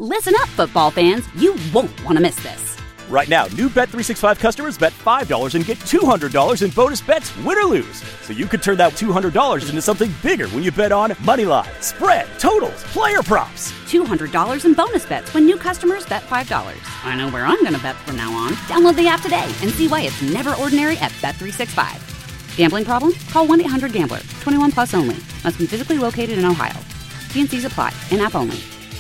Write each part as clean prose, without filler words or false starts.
Listen up, football fans. You won't want to miss this. Right now, new Bet365 customers bet $5 and get $200 in bonus bets, win or lose. So you could turn that $200 into something bigger when you bet on money line, spread, totals, player props. $200 in bonus bets when new customers bet $5. I know where I'm going to bet from now on. Download the app today and see why it's never ordinary at Bet365. Gambling problem? Call 1-800-GAMBLER. 21 plus only. Must be physically located in Ohio. T&Cs apply. In-app only.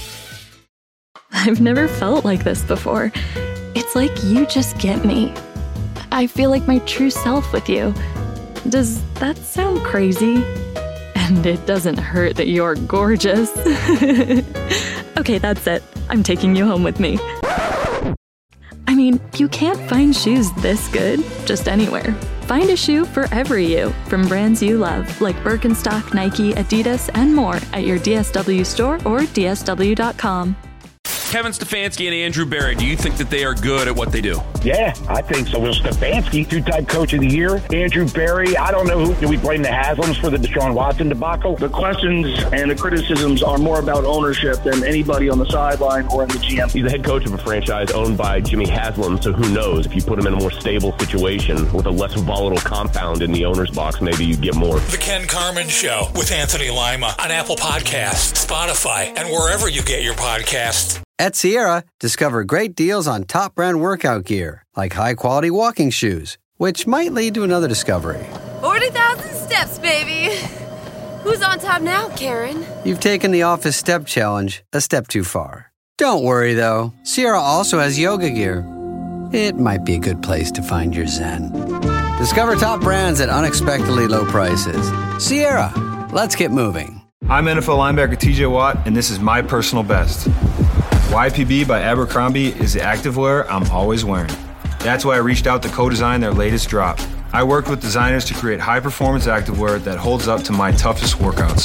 I've never felt like this before. It's like you just get me. I feel like my true self with you. Does that sound crazy? And it doesn't hurt that you're gorgeous. Okay, that's it. I'm taking you home with me. I mean, you can't find shoes this good just anywhere. Find a shoe for every you from brands you love, like Birkenstock, Nike, Adidas, and more at your DSW store or DSW.com. Kevin Stefanski and Andrew Berry, do you think that they are good at what they do? Yeah, I think so. Will Stefanski, two-time coach of the year. Andrew Berry, I don't know who. Do we blame the Haslams for the Deshaun Watson debacle? The questions and the criticisms are more about ownership than anybody on the sideline or in the GM. He's the head coach of a franchise owned by Jimmy Haslam, so who knows? If you put him in a more stable situation with a less volatile compound in the owner's box, maybe you get more. The Ken Carman Show with Anthony Lima on Apple Podcasts, Spotify, and wherever you get your podcasts. At Sierra, discover great deals on top brand workout gear, like high-quality walking shoes, which might lead to another discovery. 40,000 steps, baby. Who's on top now, Karen? You've taken the office step challenge a step too far. Don't worry, though. Sierra also has yoga gear. It might be a good place to find your zen. Discover top brands at unexpectedly low prices. Sierra, let's get moving. I'm NFL linebacker TJ Watt, and this is my personal best. YPB by Abercrombie is the activewear I'm always wearing. That's why I reached out to co-design their latest drop. I worked with designers to create high-performance activewear that holds up to my toughest workouts.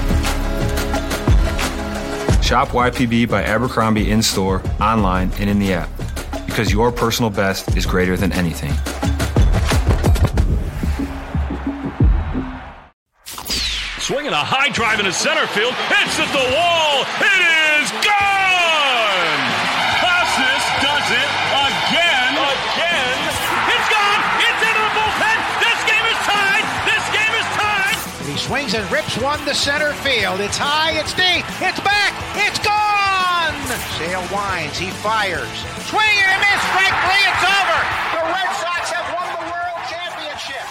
Shop YPB by Abercrombie in-store, online, and in the app. Because your personal best is greater than anything. Swinging a high drive into center field. It's at the wall. It is gone! Costas does it again. It's gone. It's into the bullpen. This game is tied. He swings and rips one to center field. It's high. It's deep. It's back. It's gone. Sale winds. He fires. Swing and a miss. Strike three. It's over. The Red Sox have won the World Championship.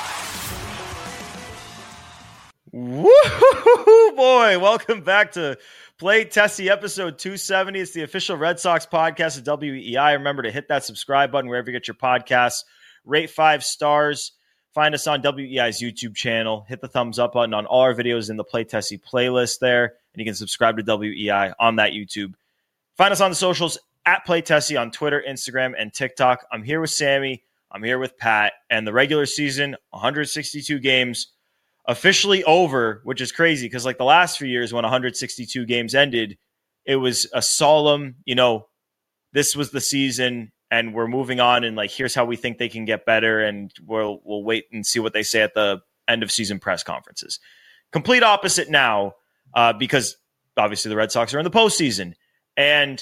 Woo boy, welcome back to Play Tessie episode 270. It's the official Red Sox podcast at WEI. Remember to hit that subscribe button wherever you get your podcasts. Rate 5 stars. Find us on WEI's YouTube channel. Hit the thumbs up button on all our videos in the Play Tessie playlist there. And you can subscribe to WEI on that YouTube. Find us on the socials at Play Tessie on Twitter, Instagram, and TikTok. I'm here with Sammy. I'm here with Pat. And the regular season, 162 games, officially over, which is crazy because like the last few years when 162 games ended, it was a solemn, this was the season and we're moving on and like, here's how we think they can get better. And we'll wait and see what they say at the end of season press conferences. Complete opposite now because obviously the Red Sox are in the postseason. And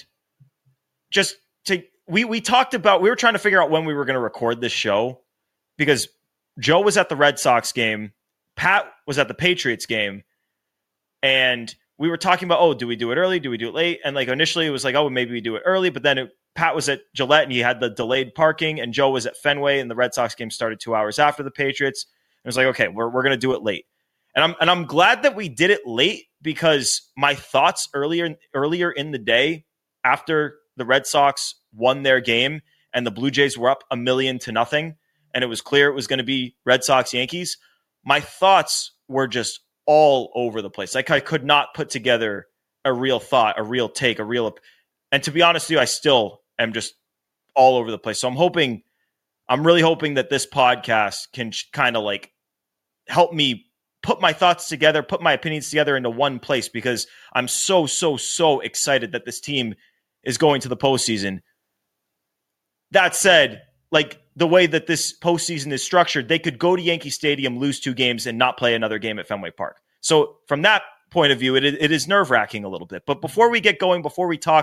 we were trying to figure out when we were going to record this show because Joe was at the Red Sox game. Pat was at the Patriots game, and we were talking about, do we do it early? Do we do it late? And like initially it was like, maybe we do it early, but then Pat was at Gillette and he had the delayed parking, and Joe was at Fenway, and the Red Sox game started 2 hours after the Patriots. And it was like, okay, we're going to do it late. And I'm glad that we did it late because my thoughts earlier in the day after the Red Sox won their game and the Blue Jays were up 1-0 and it was clear it was going to be Red Sox Yankees, my thoughts were just all over the place. Like I could not put together a real thought, a real take, and to be honest with you, I still am just all over the place. So I'm really hoping that this podcast can kind of like help me put my thoughts together, put my opinions together into one place because I'm so excited that this team is going to the postseason. That said, like the way that this postseason is structured, they could go to Yankee Stadium, lose 2 games, and not play another game at Fenway Park. So from that point of view, it is nerve-wracking a little bit. But before we get going, before we talk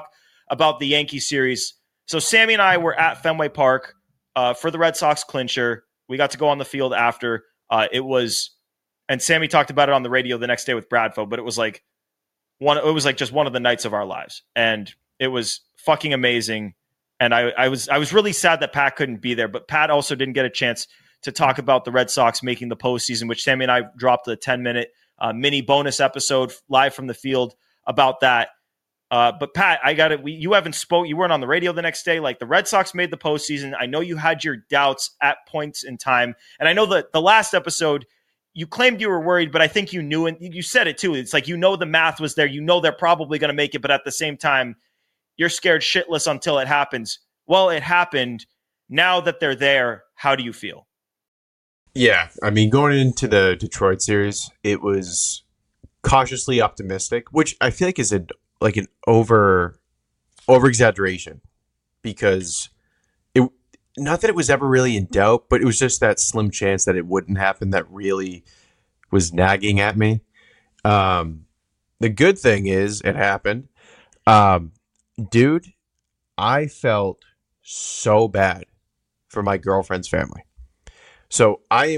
about the Yankee series. So Sammy and I were at Fenway Park for the Red Sox clincher. We got to go on the field after. And Sammy talked about it on the radio the next day with Bradfo, but it was like just one of the nights of our lives. And it was fucking amazing. And I was really sad that Pat couldn't be there, but Pat also didn't get a chance to talk about the Red Sox making the postseason, which Sammy and I dropped a 10-minute mini bonus episode live from the field about that. But Pat, you haven't spoke. You weren't on the radio the next day. Like, the Red Sox made the postseason. I know you had your doubts at points in time. And I know that the last episode, you claimed you were worried, but I think you knew, and you said it too. It's like, the math was there. They're probably going to make it. But at the same time, you're scared shitless until it happens. Well, it happened. Now that they're there, how do you feel? Yeah, I mean, going into the Detroit series, it was cautiously optimistic, which I feel like is an over exaggeration, because not that it was ever really in doubt, but it was just that slim chance that it wouldn't happen that really was nagging at me. The good thing is it happened. Dude, I felt so bad for my girlfriend's family. So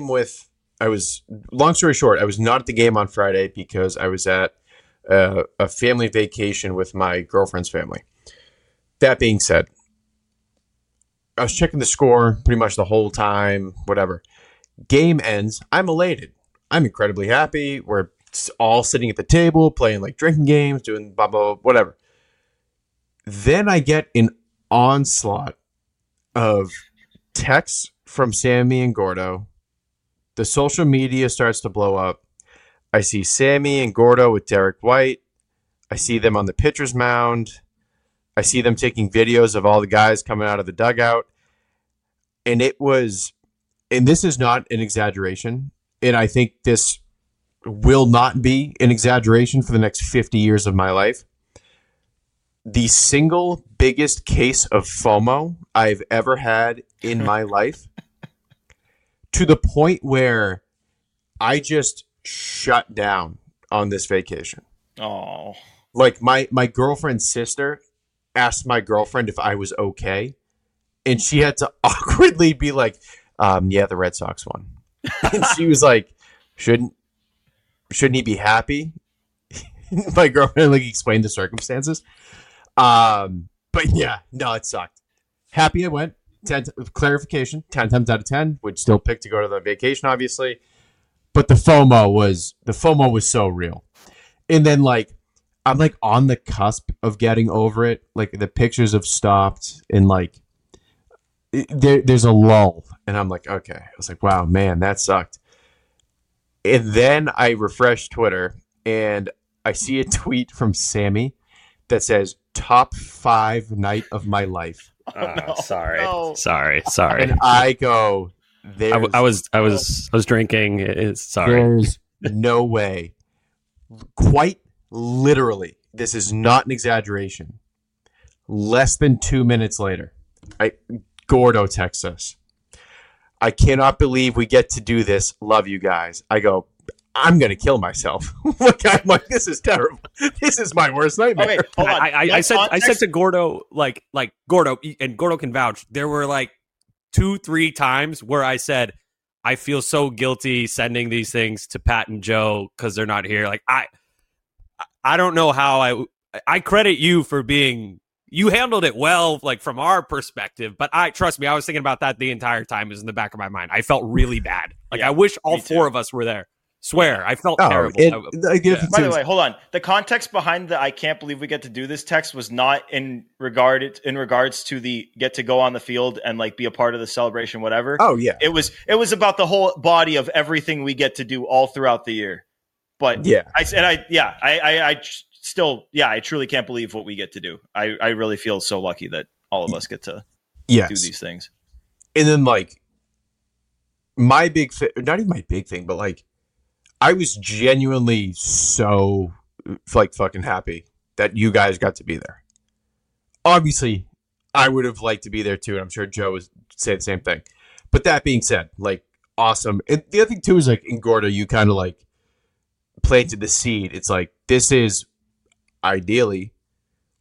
long story short, I was not at the game on Friday because I was at a family vacation with my girlfriend's family. That being said, I was checking the score pretty much the whole time, whatever. Game ends. I'm elated. I'm incredibly happy. We're all sitting at the table, playing like drinking games, doing blah, blah, whatever. Then I get an onslaught of texts from Sammy and Gordo. The social media starts to blow up. I see Sammy and Gordo with Derek White. I see them on the pitcher's mound. I see them taking videos of all the guys coming out of the dugout. And this is not an exaggeration. And I think this will not be an exaggeration for the next 50 years of my life. The single biggest case of FOMO I've ever had in my life, to the point where I just shut down on this vacation. Oh, like my girlfriend's sister asked my girlfriend if I was okay, and she had to awkwardly be like, yeah, the Red Sox won. And she was like, shouldn't he be happy? My girlfriend explained the circumstances. But yeah, no, it sucked. Happy I went. 10 clarification, 10 times out of 10 would still pick to go to the vacation, obviously. But the FOMO was so real. And then I'm on the cusp of getting over it. Like, the pictures have stopped, and there's a lull, and I'm like, okay. I was like, wow, man, that sucked. And then I refresh Twitter, and I see a tweet from Sammy that says, top 5 night of my life. Sorry. And I go, I was drinking. Sorry. There's no way. Quite literally, this is not an exaggeration. Less than 2 minutes later, Gordo texts us. I cannot believe we get to do this. Love you guys. I go, I'm going to kill myself. I'm like, this is terrible. This is my worst nightmare. Okay, hold on. I said to Gordo, Gordo, and Gordo can vouch, there were 2-3 times where I said, I feel so guilty sending these things to Pat and Joe because they're not here. I don't know how I credit you for you handled it well, from our perspective, but trust me, I was thinking about that the entire time. It was in the back of my mind. I felt really bad. I wish all 4 of us were there. Swear, I felt terrible. By the way, hold on. The context behind the "I can't believe we get to do this" text was not in regards to the get to go on the field and be a part of the celebration, whatever. Oh yeah, it was about the whole body of everything we get to do all throughout the year. But yeah, I truly can't believe what we get to do. I really feel so lucky that all of us get to do these things. And then my big not even my big thing, but I was genuinely so fucking happy that you guys got to be there. Obviously, I would have liked to be there too, and I'm sure Joe would say the same thing. But that being said, awesome. And the other thing too is in Gordo, you kind of planted the seed. It's this is ideally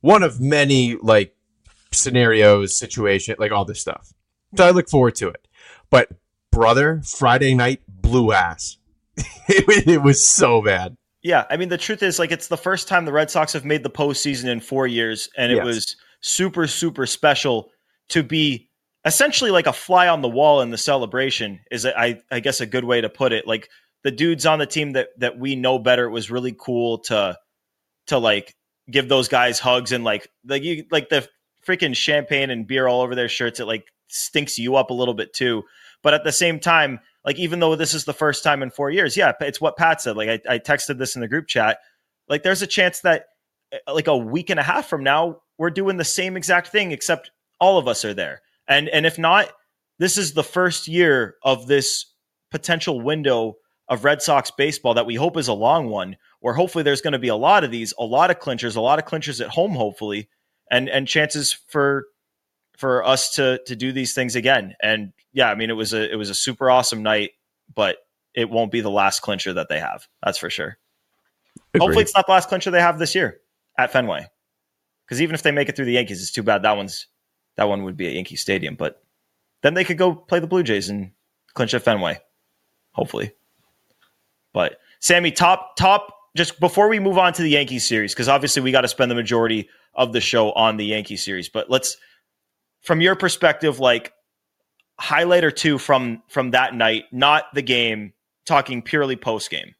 one of many like scenarios, situation, like all this stuff. So I look forward to it. But brother, Friday night blew ass. It was so bad. Yeah, I mean, the truth is, like, it's the first time the Red Sox have made the postseason in 4 years, and it was super, super special to be essentially like a fly on the wall in the celebration is, I guess, a good way to put it. Like, the dudes on the team that we know better, it was really cool to like give those guys hugs and like the freaking champagne and beer all over their shirts. It like stinks you up a little bit too. But at the same time, like, even though this is the first time in 4 years, yeah, it's what Pat said. Like, I texted this in the group chat. Like, there's a chance that like a week and a half from now, we're doing the same exact thing, except all of us are there. And if not, this is the first year of this potential window of Red Sox baseball that we hope is a long one, where hopefully there's going to be a lot of these, a lot of clinchers at home, hopefully, and chances for us to do these things again. And yeah, I mean, it was a super awesome night, but it won't be the last clincher that they have. That's for sure. Agreed. Hopefully it's not the last clincher they have this year at Fenway. Because even if they make it through the Yankees, it's too bad that one would be at Yankee Stadium. But then they could go play the Blue Jays and clinch at Fenway. Hopefully. But Sammy, top, just before we move on to the Yankees series, because obviously we got to spend the majority of the show on the Yankee series, but let's, from your perspective, like, highlight or two from that night, not the game, talking purely post game.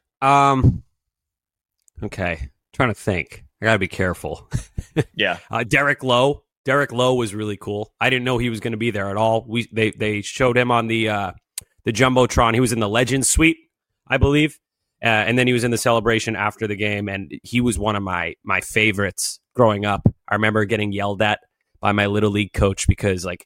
Okay, trying to think. I gotta be careful. Yeah. Derek Lowe was really cool. I didn't know he was going to be there at all. They showed him on the Jumbotron. He was in the Legends Suite, I believe, and then he was in the celebration after the game. And he was one of my favorites growing up. I remember getting yelled at by my Little League coach because, like,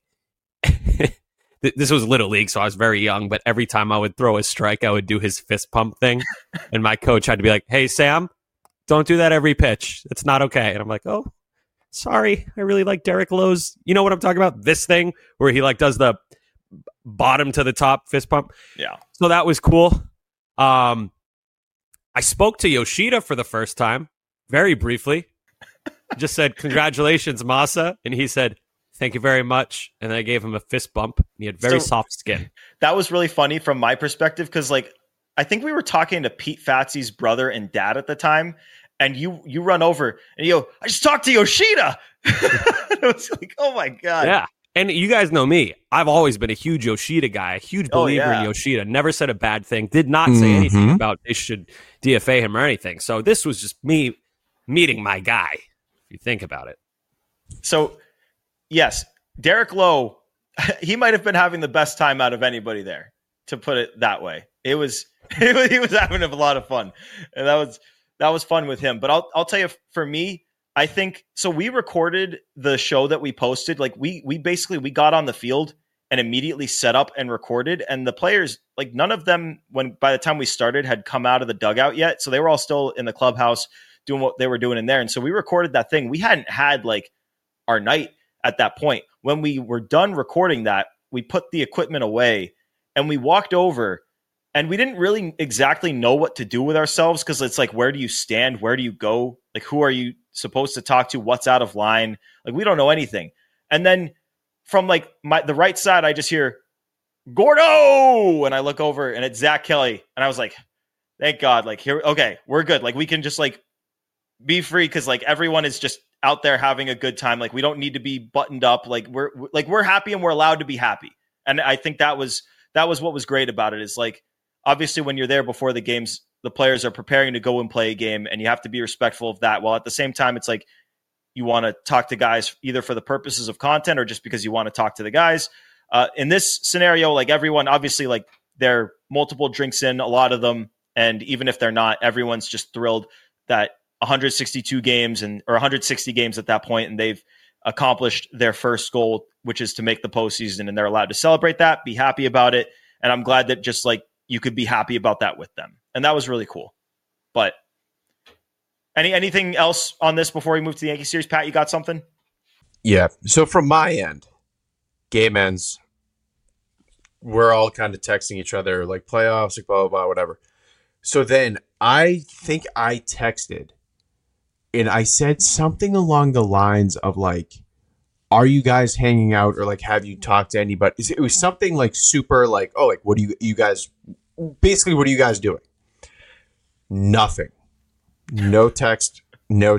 this was Little League, so I was very young, but every time I would throw a strike, I would do his fist pump thing. And my coach had to be like, "Hey, Sam, don't do that every pitch. It's not okay." And I'm like, "Oh, sorry. I really like Derek Lowe's." You know what I'm talking about? This thing where he like does the bottom to the top fist pump. Yeah. So that was cool. I spoke to Yoshida for the first time, very briefly. Just said, "Congratulations, Masa." And he said, "Thank you very much." And then I gave him a fist bump. And he had very soft skin. That was really funny from my perspective because, like, I think we were talking to Pete Fatsy's brother and dad at the time, and you run over and you go, "I just talked to Yoshida." It was like, oh my God. Yeah. And you guys know me. I've always been a huge Yoshida guy, a huge believer in Yoshida. Never said a bad thing. Did not say anything about they should DFA him or anything. So this was just me meeting my guy, if you think about it. So, yes, Derek Lowe, he might have been having the best time out of anybody there, to put it that way. He was having a lot of fun, and that was fun with him. But I'll tell you, for me, I think so. We recorded the show that we posted. Like we got on the field and immediately set up and recorded. And the players, like, none of them, by the time we started, had come out of the dugout yet. So they were all still in the clubhouse doing what they were doing in there. And so we recorded that thing. We hadn't had like our night at that point. When we were done recording that, we put the equipment away and we walked over, and we didn't really exactly know what to do with ourselves. Cause it's like, where do you stand? Where do you go? Like, who are you supposed to talk to? What's out of line? Like, we don't know anything. And then from like the right side, I just hear Gordo. And I look over and it's Zach Kelly. And I was like, thank God, like, here, okay, we're good. Like, we can just like be free. Cause like everyone is just out there having a good time. Like, we don't need to be buttoned up. Like, we're happy and we're allowed to be happy. And I think that was what was great about it, is like, obviously when you're there before the games, the players are preparing to go and play a game, and you have to be respectful of that. While at the same time, it's like you want to talk to guys either for the purposes of content or just because you want to talk to the guys. In this scenario, like, everyone, obviously, like, they're multiple drinks in, a lot of them. And even if they're not, everyone's just thrilled that 162 games or 160 games at that point, and they've accomplished their first goal, which is to make the postseason, and they're allowed to celebrate that, be happy about it. And I'm glad that just like you could be happy about that with them. And that was really cool. But anything else on this before we move to the Yankee series? Pat, you got something? Yeah. So from my end, game ends. We're all kind of texting each other, like, playoffs, like, blah, blah, blah, whatever. So then I think I texted and I said something along the lines of like, are you guys hanging out, or like, have you talked to anybody? It was something like super like, oh, like, what do you guys, basically, what are you guys doing? Nothing. No text, no.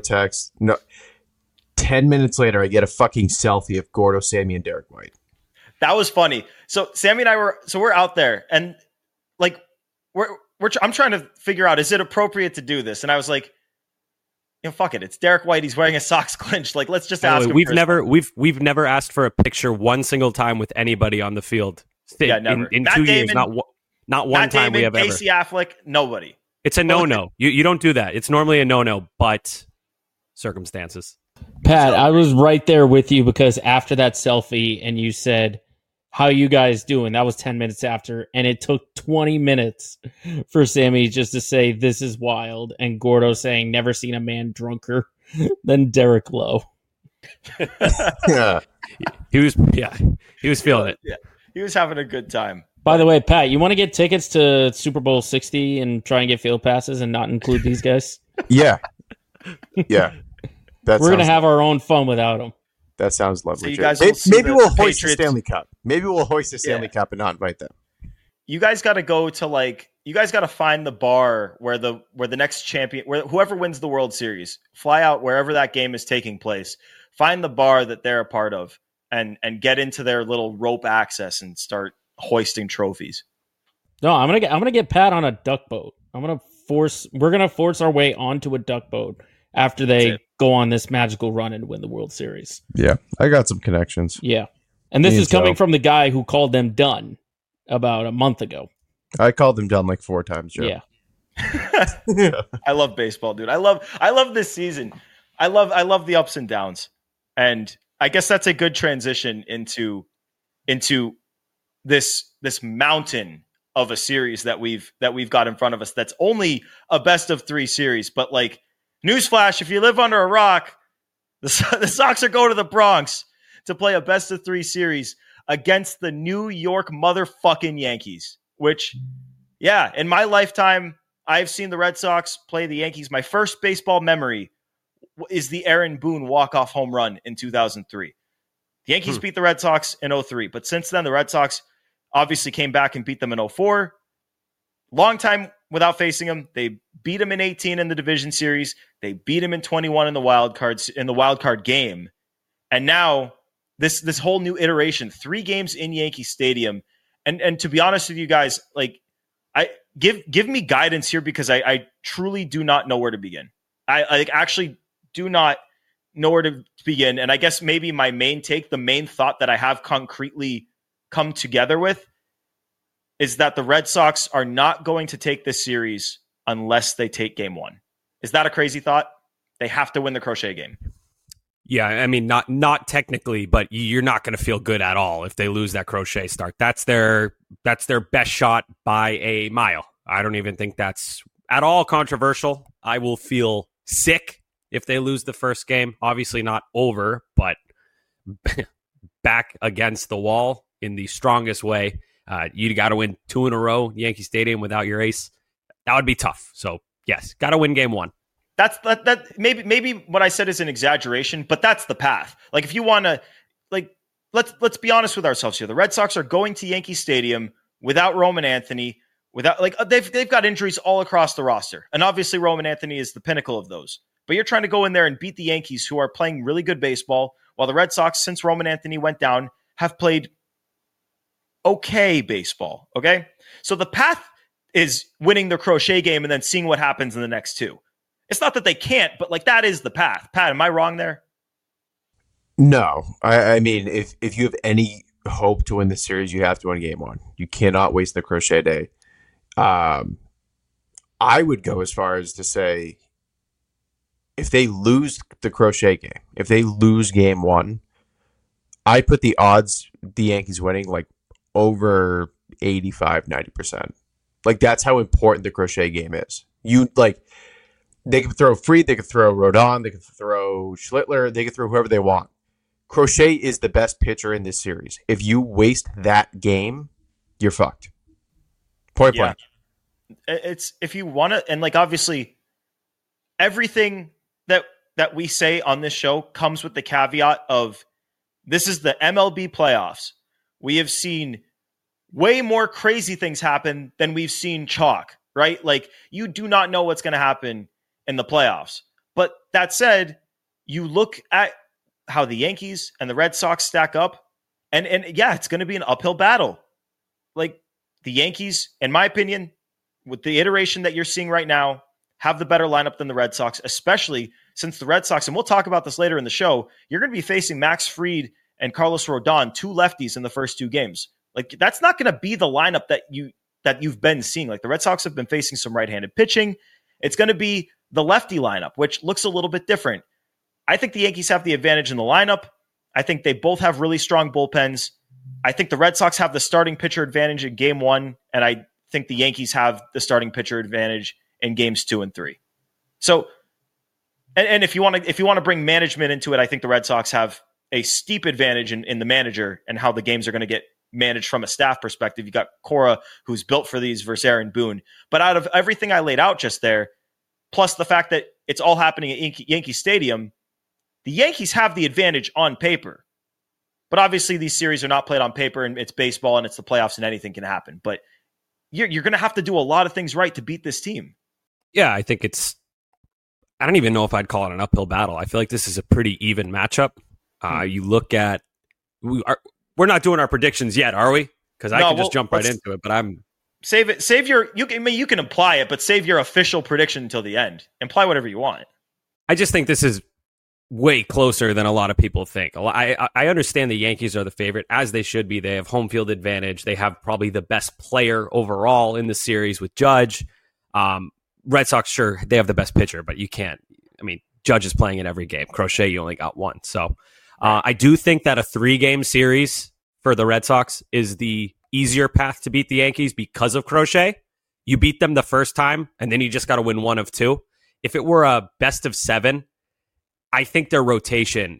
10 minutes later, I get a fucking selfie of Gordo, Sammy, and Derek White. That was funny. So Sammy and I we're out there, and like I'm trying to figure out, is it appropriate to do this? And I was like, fuck it. It's Derek White. He's wearing his socks clinched. Like, let's just ask him. We've never asked for a picture one single time with anybody on the field. Yeah, never. In 2 years, not one Matt time Damon, we have ever. Casey Affleck, nobody. It's a no-no. You don't do that. It's normally a no-no, but circumstances. Pat, I was right there with you, because after that selfie and you said, how you guys doing? That was 10 minutes after, and it took 20 minutes for Sammy just to say, this is wild, and Gordo saying, never seen a man drunker than Derek Lowe. Yeah. He was feeling it. Yeah. He was having a good time. By the way, Pat, you want to get tickets to Super Bowl 60 and try and get field passes and not include these guys? Yeah. Yeah. We're going to have our own fun without them. That sounds lovely. So you guys maybe we'll hoist the Patriots. Stanley Cup. Maybe we'll hoist the Stanley Cup and not invite them. You guys got to go to you guys got to find the bar where the next champion, where whoever wins the World Series, fly out wherever that game is taking place, find the bar that they're a part of, and get into their little rope access and start hoisting trophies. No, I'm gonna get Pat on a duck boat. We're gonna force our way onto a duck boat after they go on this magical run and win the World Series. Yeah, I got some connections. Yeah, and this is coming from the guy who called them done about a month ago. I called them done like 4 times, Joe. Yeah. I love baseball, dude. I love this season. I love the ups and downs, and I guess that's a good transition into this mountain of a series that we've got in front of us. That's only a best of 3 series, but like, newsflash, if you live under a rock, the Sox are going to the Bronx to play a best of 3 series against the New York motherfucking Yankees, which, yeah, in my lifetime, I've seen the Red Sox play the Yankees. My first baseball memory is the Aaron Boone walk-off home run in 2003. The Yankees beat the Red Sox in 2003, but since then, the Red Sox obviously came back and beat them in 2004. Long time without facing them. They beat them in 18 in the division series. They beat them in 21 in the wild card game. And now this whole new iteration, 3 games in Yankee Stadium. And to be honest with you guys, like, I give me guidance here, because I truly do not know where to begin. I actually do not know where to begin. And I guess maybe my main take, the main thought that I have concretely come together with, is that the Red Sox are not going to take this series unless they take game 1. Is that a crazy thought? They have to win the Crochet game. Yeah, I mean, not technically, but you're not going to feel good at all if they lose that Crochet start. That's their best shot by a mile. I don't even think that's at all controversial. I will feel sick if they lose the first game. Obviously not over, but back against the wall in the strongest way. You got to win 2 in a row, Yankee Stadium, without your ace. That would be tough. So yes, got to win game 1. That maybe what I said is an exaggeration, but that's the path. Like, if you want to, like, let's be honest with ourselves here. The Red Sox are going to Yankee Stadium without Roman Anthony, without, like, they've got injuries all across the roster, and obviously Roman Anthony is the pinnacle of those. But you're trying to go in there and beat the Yankees, who are playing really good baseball, while the Red Sox, since Roman Anthony went down, have played okay baseball. Okay, so the path is winning the Crochet game and then seeing what happens in the next 2. It's not that they can't, but like, that is the path. Pat, am I wrong there? No. I mean, if you have any hope to win the series, you have to win game 1. You cannot waste the Crochet day. I would go as far as to say, if they lose the Crochet game, if they lose game 1, I put the odds the Yankees winning like over 85-90%. Like, that's how important the Crochet game is. They can throw Fried, they can throw Rodon, they can throw Schlittler, they can throw whoever they want. Crochet is the best pitcher in this series. If you waste that game, you're fucked. Point blank. It's, if you want to, and like, obviously everything that that we say on this show comes with the caveat of this is the MLB playoffs. We have seen way more crazy things happen than we've seen chalk, right? Like, you do not know what's going to happen in the playoffs. But that said, you look at how the Yankees and the Red Sox stack up, and yeah, it's going to be an uphill battle. Like, the Yankees, in my opinion, with the iteration that you're seeing right now, have the better lineup than the Red Sox, especially since the Red Sox, and we'll talk about this later in the show, you're going to be facing Max Fried and Carlos Rodon, two lefties in the first two games. Like, that's not going to be the lineup that you've been seeing. Like, the Red Sox have been facing some right-handed pitching. It's going to be the lefty lineup, which looks a little bit different. I think the Yankees have the advantage in the lineup. I think they both have really strong bullpens. I think the Red Sox have the starting pitcher advantage in game 1, and I think the Yankees have the starting pitcher advantage in games 2 and 3. So, and if you want to bring management into it, I think the Red Sox have a steep advantage in the manager and how the games are going to get managed from a staff perspective. You got Cora, who's built for these, versus Aaron Boone. But out of everything I laid out just there, plus the fact that it's all happening at Yankee Stadium, the Yankees have the advantage on paper. But obviously these series are not played on paper, and it's baseball and it's the playoffs and anything can happen. But you're going to have to do a lot of things right to beat this team. Yeah, I think I don't even know if I'd call it an uphill battle. I feel like this is a pretty even matchup. You look at, we're not doing our predictions yet, are we? Because I can just jump right into it, but I'm... Save your, you can imply it, but save your official prediction until the end. Imply whatever you want. I just think this is way closer than a lot of people think. I understand the Yankees are the favorite, as they should be. They have home field advantage. They have probably the best player overall in the series with Judge. Red Sox, sure, they have the best pitcher, but you can't. I mean, Judge is playing in every game. Crochet, you only got one. So I do think that a 3-game series for the Red Sox is the easier path to beat the Yankees because of Crochet. You beat them the first time, and then you just got to win 1 of 2. If it were a best of 7, I think their rotation,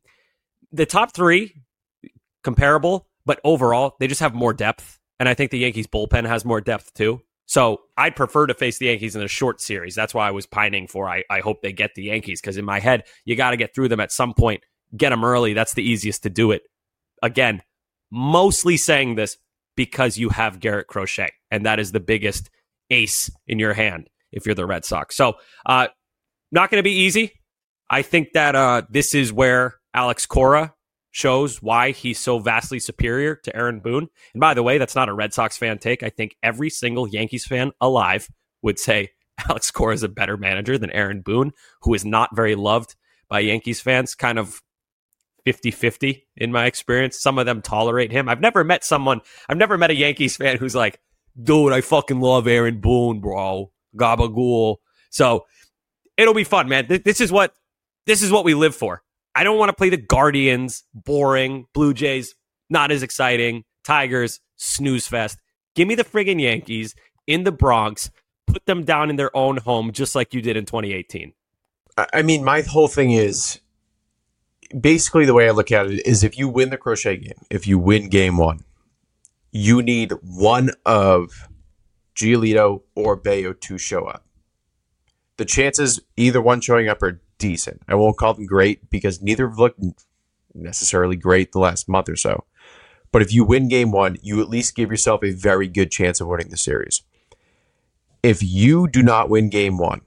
the top 3, comparable, but overall, they just have more depth. And I think the Yankees bullpen has more depth too. So I'd prefer to face the Yankees in a short series. That's why I was pining for, I hope they get the Yankees, because in my head, you got to get through them at some point, get them early. That's the easiest to do it. Again, mostly saying this because you have Garrett Crochet, and that is the biggest ace in your hand if you're the Red Sox. So not going to be easy. I think that this is where Alex Cora shows why he's so vastly superior to Aaron Boone. And by the way, that's not a Red Sox fan take. I think every single Yankees fan alive would say Alex Cora is a better manager than Aaron Boone, who is not very loved by Yankees fans, kind of 50-50 in my experience. Some of them tolerate him. I've never met a Yankees fan who's like, dude, I fucking love Aaron Boone, bro. Gabagool. So it'll be fun, man. This is what we live for. I don't want to play the Guardians, boring. Blue Jays, not as exciting. Tigers, snooze fest. Give me the friggin' Yankees in the Bronx. Put them down in their own home, just like you did in 2018. I mean, my whole thing is, basically the way I look at it is, if you win the Crochet game, if you win game 1, you need one of Giolito or Bayo to show up. The chances either one showing up are decent. I won't call them great because neither have looked necessarily great the last month or so. But if you win game 1, you at least give yourself a very good chance of winning the series. If you do not win game 1,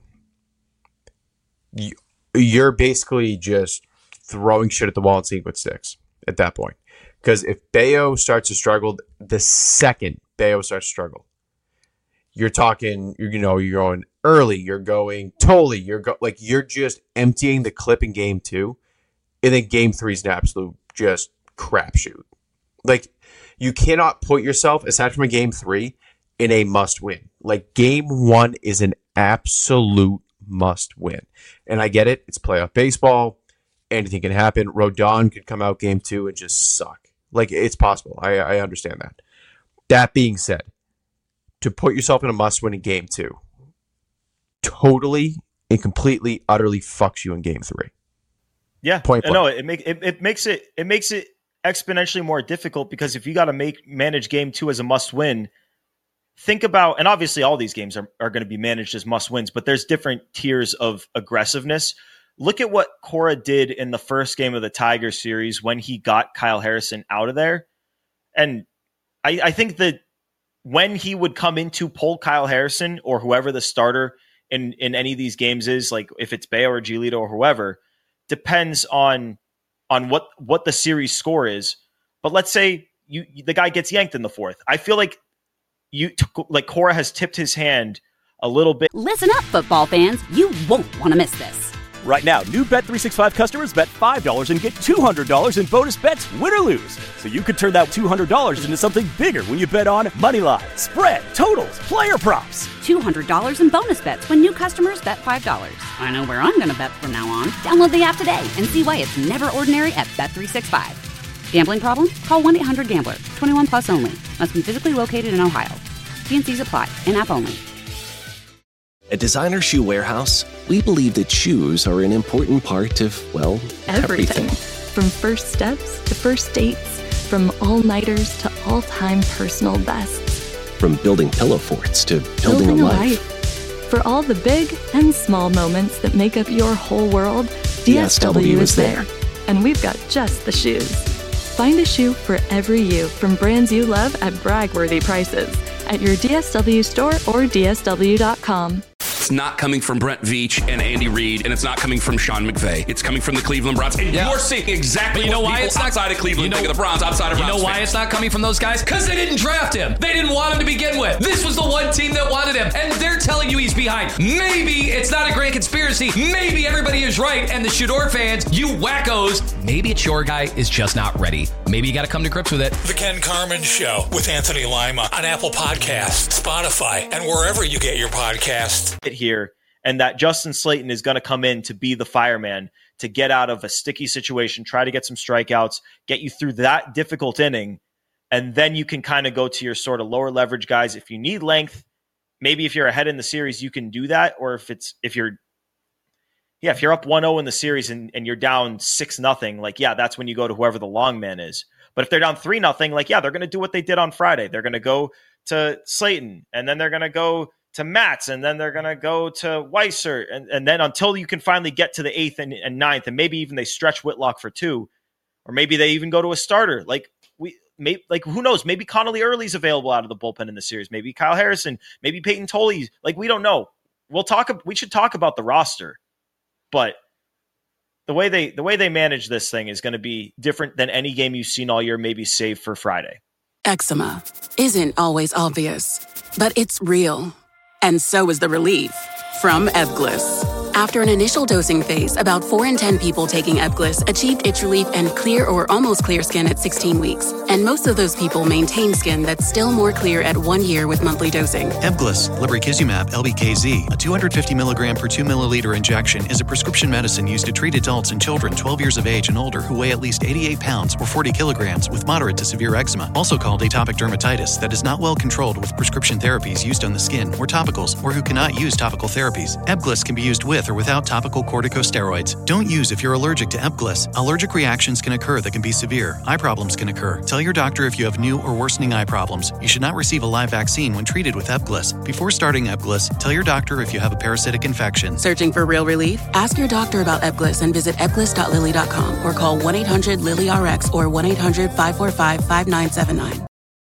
you're basically just throwing shit at the wall and seeing what sticks at that point. Because if Bayo starts to struggle, the second Bayo starts to struggle, you're talking, you're going early, you're going totally, you're just emptying the clip in game 2, and then game 3 is an absolute just crapshoot. Like, you cannot put yourself, aside from a game 3, in a must win. Like, game 1 is an absolute must win. And I get it, it's playoff baseball, anything can happen. Rodon could come out game 2 and just suck. Like, it's possible. I understand that. That being said, to put yourself in a must-win in Game 2 totally and completely, utterly fucks you in Game 3. Yeah, point blank. No, it makes it exponentially more difficult, because if you got to manage Game 2 as a must-win, think about, and obviously all these games are going to be managed as must-wins, but there's different tiers of aggressiveness. look at what Cora did in the first game of the Tigers series when he got Kyle Harrison out of there. And I think that when he would come in to pull Kyle Harrison or whoever the starter in any of these games is, like if it's Bayo or Giolito or whoever, depends on what the series score is. But let's say the guy gets yanked in the fourth. I feel like Cora has tipped his hand a little bit. Listen up, football fans. You won't want to miss this. Right now, new Bet365 customers bet $5 and get $200 in bonus bets, win or lose. So you could turn that $200 into something bigger when you bet on money line, spread, totals, player props. $200 in bonus bets when new customers bet $5. I know where I'm going to bet from now on. Download the app today and see why it's never ordinary at Bet365. Gambling problem? Call 1-800-GAMBLER. 21 plus only. Must be physically located in Ohio. T&Cs apply. In-app only. At Designer Shoe Warehouse, we believe that shoes are an important part of, well, everything. From first steps to first dates, from all-nighters to all-time personal bests. From building pillow forts to building a life. For all the big and small moments that make up your whole world, DSW is there. And we've got just the shoes. Find a shoe for every you from brands you love at brag-worthy prices at your DSW store or DSW.com. It's not coming from Brent Veach and Andy Reid, and it's not coming from Sean McVay. It's coming from the Cleveland Browns. And you're seeing exactly what people outside of Cleveland think of the Browns, outside of Browns. You know why fans. it's not coming from those guys? Because they didn't draft him. They didn't want him to begin with. This was the one team that wanted him, and they're telling you he's behind. Maybe it's not a great conspiracy. Maybe everybody is right, and the Shador fans, you wackos, maybe it's your guy is just not ready. Maybe you got to come to grips with it. The Ken Carman Show with Anthony Lima on Apple Podcasts, Spotify, and wherever you get your podcasts. Here, and that Justin Slayton is going to come in to be the fireman to get out of a sticky situation, try to get some strikeouts, get you through that difficult inning, and then you can kind of go to your sort of lower leverage guys. If you need length, maybe if you're ahead in the series, you can do that. Or if you're up 1-0 in the series and you're down 6-0, that's when you go to whoever the long man is. But if they're down 3-0, they're going to do what they did on Friday. They're going to go to Slayton, and then they're going to go to Matz, and then they're going to go to Weiser, and then until you can finally get to the 8th and 9th, and maybe even they stretch Whitlock for 2, or maybe they even go to a starter. Who knows? Maybe Connolly Early's available out of the bullpen in the series. Maybe Kyle Harrison. Maybe Peyton Tolley. We don't know. We should talk about the roster, but the way they manage this thing is going to be different than any game you've seen all year, maybe save for Friday. Eczema isn't always obvious, but it's real. And so is the relief from Ebglyss. After an initial dosing phase, about 4 in 10 people taking Ebglyss achieved itch relief and clear or almost clear skin at 16 weeks. And most of those people maintain skin that's still more clear at 1 year with monthly dosing. Ebglyss, lebrikizumab, LBKZ, a 250 milligram per 2 milliliter injection, is a prescription medicine used to treat adults and children 12 years of age and older who weigh at least 88 pounds or 40 kilograms with moderate to severe eczema, also called atopic dermatitis, that is not well controlled with prescription therapies used on the skin or topicals, or who cannot use topical therapies. Ebglyss can be used with or without topical corticosteroids. Don't use if you're allergic to Ebglyss. Allergic reactions can occur that can be severe. Eye problems can occur. Tell your doctor if you have new or worsening eye problems. You should not receive a live vaccine when treated with Ebglyss. Before starting Ebglyss, tell your doctor if you have a parasitic infection. Searching for real relief? Ask your doctor about Ebglyss and visit ebglyss.lilly.com or call 1-800-LILY-RX or 1-800-545-5979.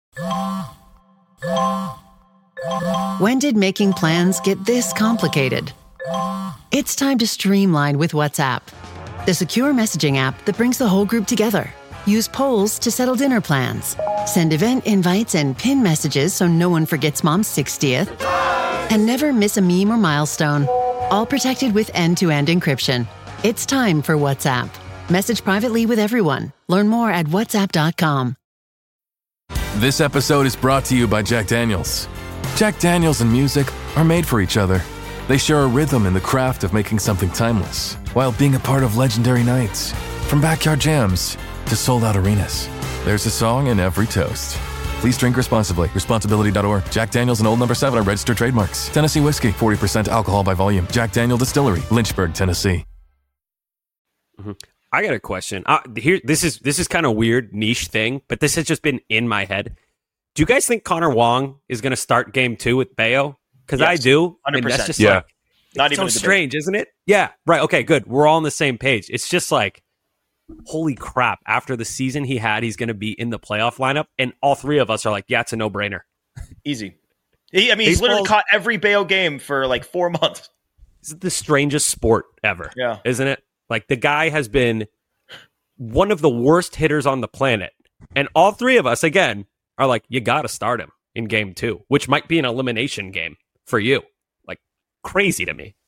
When did making plans get this complicated? It's time to streamline with WhatsApp, the secure messaging app that brings the whole group together. Use polls to settle dinner plans. Send event invites and pin messages so no one forgets Mom's 60th. And never miss a meme or milestone. All protected with end-to-end encryption. It's time for WhatsApp. Message privately with everyone. Learn more at whatsapp.com. This episode is brought to you by Jack Daniels. Jack Daniels and music are made for each other. They share a rhythm in the craft of making something timeless, while being a part of legendary nights. From backyard jams to sold-out arenas, there's a song in every toast. Please drink responsibly. Responsibility.org. Jack Daniels and Old No. 7 are registered trademarks. Tennessee whiskey, 40% alcohol by volume. Jack Daniel Distillery, Lynchburg, Tennessee. Mm-hmm. I got a question. This is kind of weird niche thing, but this has just been in my head. Do you guys think Connor Wong is going to start game 2 with Bayo? Because yes, I do. 100%. And that's just Not It's even so strange, isn't it? Yeah, right. Okay, good. We're all on the same page. It's just like, holy crap. After the season he had, he's going to be in the playoff lineup. And all three of us are like, yeah, it's a no-brainer. Easy. He's literally caught every Bayo game for like 4 months. This is the strangest sport ever. Yeah. Isn't it? Like, the guy has been one of the worst hitters on the planet. And all three of us, again, are like, you got to start him in game 2, which might be an elimination game for you. Like, crazy to me.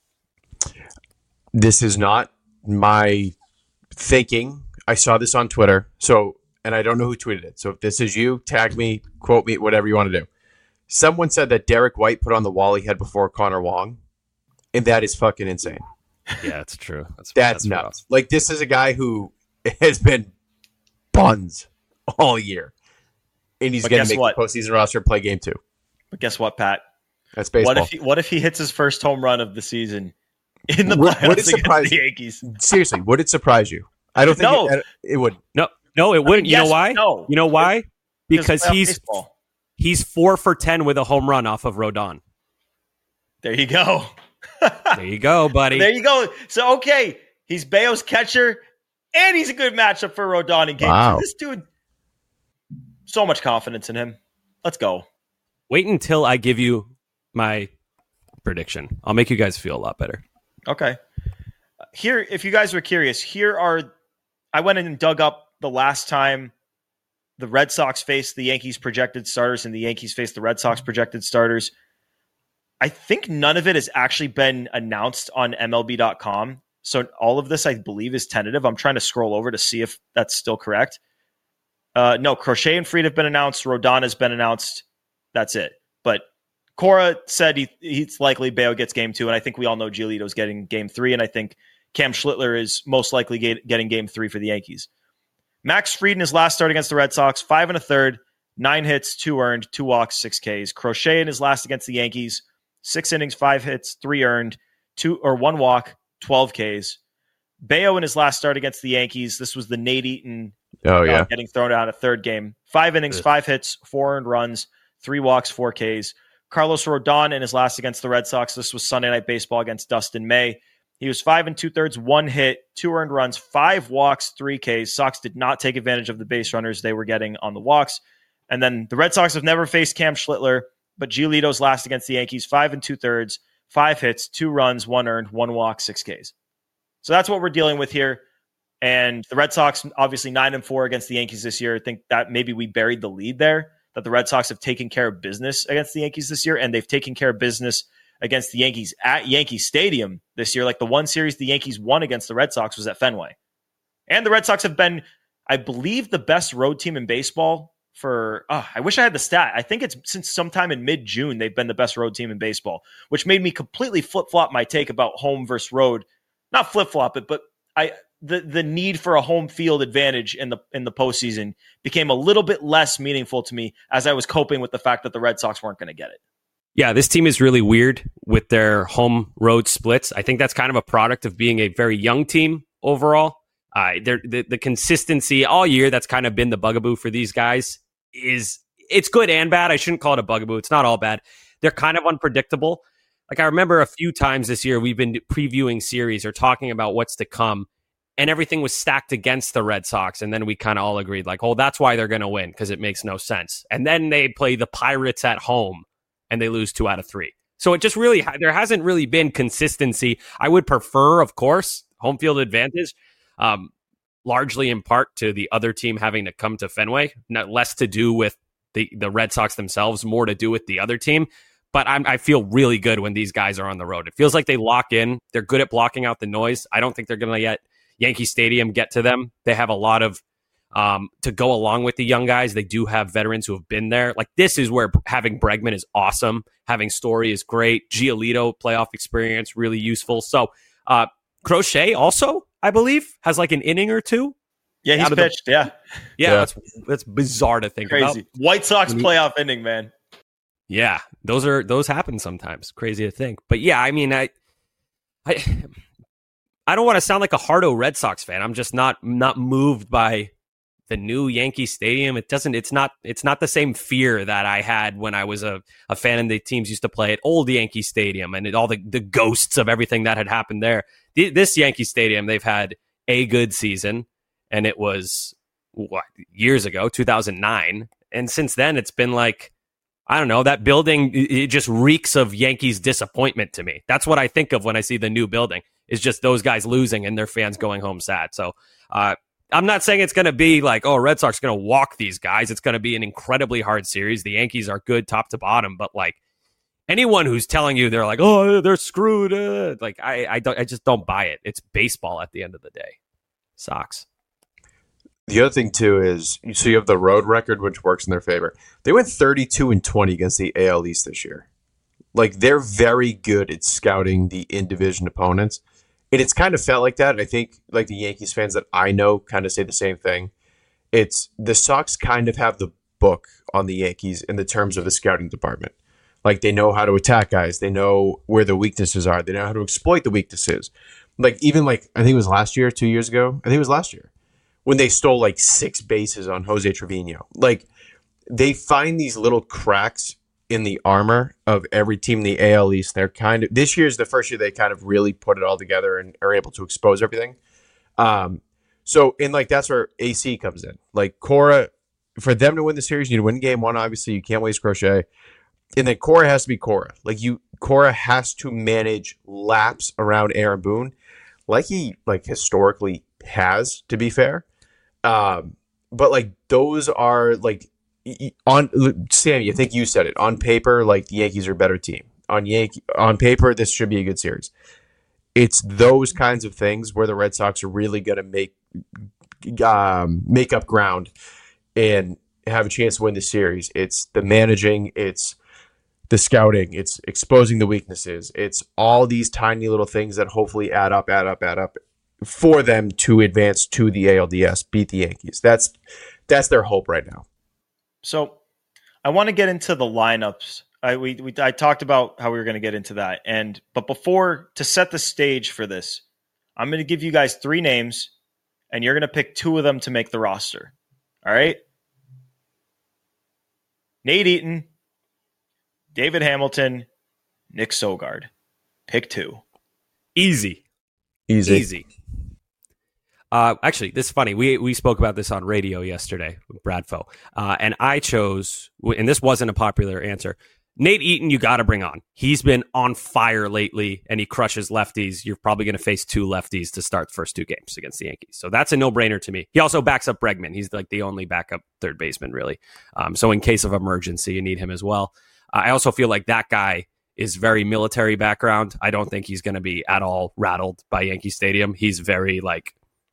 This is not my thinking. I saw this on Twitter. And I don't know who tweeted it. So if this is you, tag me, quote me, whatever you want to do. Someone said that Derek White put on the wall he had before Connor Wong. And that is fucking insane. Yeah, it's true. That's nuts. Rough. Like, this is a guy who has been buns all year. And he's going to make the postseason roster and play game 2. But guess what, Pat? That's baseball. What if he hits his first home run of the season in the playoffs against the Yankees? Seriously, would it surprise you? I don't think it would. No, it wouldn't. Yes, you know why? no. You know why? Because baseball. he's 4 for 10 with a home run off of Rodon. There you go. There you go, buddy. There you go. So, okay, he's Bayo's catcher, and he's a good matchup for Rodon in game 2. This dude, so much confidence in him. Let's go. Wait until I give you my prediction. I'll make you guys feel a lot better. Okay. Here, if you guys were curious, I went in and dug up the last time the Red Sox faced the Yankees projected starters and the Yankees faced the Red Sox projected starters. I think none of it has actually been announced on MLB.com. So all of this, I believe, is tentative. I'm trying to scroll over to see if that's still correct. No, Crochet and Fried have been announced. Rodon has been announced. That's it. But Cora said he's likely Bayo gets game 2, and I think we all know Giolito's getting game 3, and I think Cam Schlittler is most likely getting game 3 for the Yankees. Max Fried in his last start against the Red Sox, 5 1/3, 9 hits, 2 earned, 2 walks, 6 Ks. Crochet in his last against the Yankees, 6 innings, 5 hits, 3 earned, 1 walk, 12 Ks. Bayo in his last start against the Yankees, this was the Nate Eaton getting thrown out a third game. 5 innings, 5 hits, 4 earned runs, 3 walks, 4 Ks. Carlos Rodon in his last against the Red Sox, this was Sunday Night Baseball against Dustin May. He was 5 2/3, 1 hit, 2 earned runs, 5 walks, 3 Ks. Sox did not take advantage of the base runners they were getting on the walks. And then the Red Sox have never faced Cam Schlittler, but Giolito's last against the Yankees, 5 2/3, 5 hits, 2 runs, 1 earned, 1 walk, 6 Ks. So that's what we're dealing with here. And the Red Sox, obviously 9-4 against the Yankees this year. I think that maybe we buried the lead there, that the Red Sox have taken care of business against the Yankees this year, and they've taken care of business against the Yankees at Yankee Stadium this year. Like, the one series the Yankees won against the Red Sox was at Fenway. And the Red Sox have been, I believe, the best road team in baseball for, I wish I had the stat. I think it's since sometime in mid-June, they've been the best road team in baseball, which made me completely flip-flop my take about home versus road. Not flip-flop it, but the need for a home field advantage in the postseason became a little bit less meaningful to me as I was coping with the fact that the Red Sox weren't going to get it. Yeah, this team is really weird with their home road splits. I think that's kind of a product of being a very young team overall. The consistency all year, that's kind of been the bugaboo for these guys. It's good and bad. I shouldn't call it a bugaboo. It's not all bad. They're kind of unpredictable. Like, I remember a few times this year we've been previewing series or talking about what's to come, and everything was stacked against the Red Sox. And then we kind of all agreed, like, oh, that's why they're going to win, because it makes no sense. And then they play the Pirates at home and they lose 2 out of 3. So it just really, there hasn't really been consistency. I would prefer, of course, home field advantage, largely in part to the other team having to come to Fenway, less to do with the Red Sox themselves, more to do with the other team. But I feel really good when these guys are on the road. It feels like they lock in. They're good at blocking out the noise. I don't think they're going to let Yankee Stadium get to them. They have a lot of to go along with the young guys. They do have veterans who have been there. Like, this is where having Bregman is awesome. Having Story is great. Giolito playoff experience, really useful. So Crochet also, I believe, has like an inning or 2. Yeah, he's pitched. Yeah. That's bizarre to think about. White Sox playoff inning, man. Yeah, those happen sometimes. Crazy to think. But yeah, I mean, I don't want to sound like a hardo Red Sox fan. I'm just not moved by the new Yankee Stadium, it's not the same fear that I had when I was a fan and the teams used to play at old Yankee Stadium and all the ghosts of everything that had happened there. This Yankee Stadium, they've had a good season, and it was years ago, 2009. And since then, it's been like, I don't know, that building, it just reeks of Yankees disappointment to me. That's what I think of when I see the new building, is just those guys losing and their fans going home sad. So I'm not saying it's going to be like, oh, Red Sox are going to walk these guys. It's going to be an incredibly hard series. The Yankees are good top to bottom, but like anyone who's telling you they're like, oh, they're screwed, like I just don't buy it. It's baseball at the end of the day. Sox. The other thing, too, is so you have the road record, which works in their favor. They went 32-20 against the AL East this year. Like, they're very good at scouting the in-division opponents. And it's kind of felt like that. I think, like, the Yankees fans that I know kind of say the same thing. It's the Sox kind of have the book on the Yankees in the terms of the scouting department. Like, they know how to attack guys. They know where the weaknesses are. They know how to exploit the weaknesses. Like, even, like, I think it was last year, 2 years ago. I think it was last year, when they stole like 6 bases on Jose Trevino. Like, they find these little cracks in the armor of every team in the AL East. They're kind of, this year's the first year they kind of really put it all together and are able to expose everything. So, and like, that's where AC comes in. Like, Cora, for them to win the series, you need to win game one, obviously. You can't waste Crochet. And then Cora has to be Cora. Like, Cora has to manage laps around Aaron Boone, like he, like, historically has, to be fair. But like, those are like, on Sammy, I think you said it, on paper, like, the Yankees are a better team. On paper, this should be a good series. It's those kinds of things where the Red Sox are really going to make up ground and have a chance to win the series. It's the managing, it's the scouting, it's exposing the weaknesses. It's all these tiny little things that hopefully add up for them to advance to the ALDS, beat the Yankees. That's their hope right now. So I want to get into the lineups. I talked about how we were going to get into that. But before, to set the stage for this, I'm going to give you guys 3 names, and you're going to pick 2 of them to make the roster. All right? Nate Eaton, David Hamilton, Nick Sogard. Pick 2. Easy. Actually, this is funny. We spoke about this on radio yesterday with Bradfo. And I chose, and this wasn't a popular answer, Nate Eaton, you got to bring on. He's been on fire lately, and he crushes lefties. You're probably going to face 2 lefties to start the first 2 games against the Yankees. So that's a no-brainer to me. He also backs up Bregman. He's like the only backup third baseman, really. So in case of emergency, you need him as well. I also feel like that guy is very military background. I don't think he's going to be at all rattled by Yankee Stadium. He's very like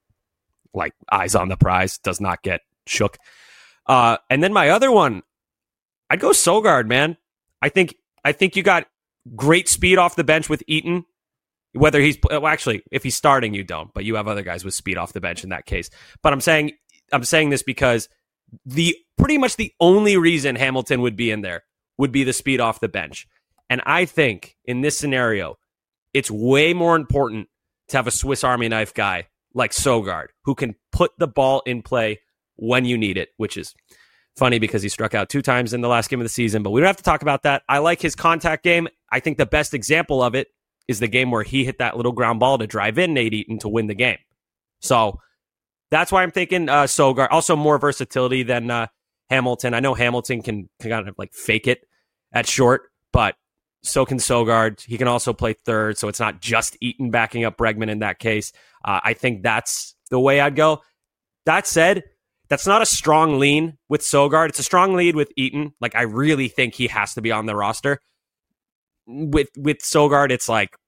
eyes on the prize, does not get shook. And then my other one, I'd go Sogard, man. I think you got great speed off the bench with Eaton. Whether he's actually, if he's starting, you don't, but you have other guys with speed off the bench in that case. But I'm saying this because pretty much the only reason Hamilton would be in there would be the speed off the bench. And I think in this scenario, it's way more important to have a Swiss Army knife guy like Sogard, who can put the ball in play when you need it, which is funny because he struck out 2 times in the last game of the season, but we don't have to talk about that. I like his contact game. I think the best example of it is the game where he hit that little ground ball to drive in Nate Eaton to win the game. So that's why I'm thinking Sogard. Also more versatility than Hamilton. I know Hamilton can kind of like fake it at short, but so can Sogard. He can also play third, so it's not just Eaton backing up Bregman in that case. I think that's the way I'd go. That said, that's not a strong lean with Sogard. It's a strong lead with Eaton. Like, I really think he has to be on the roster. With Sogard, it's like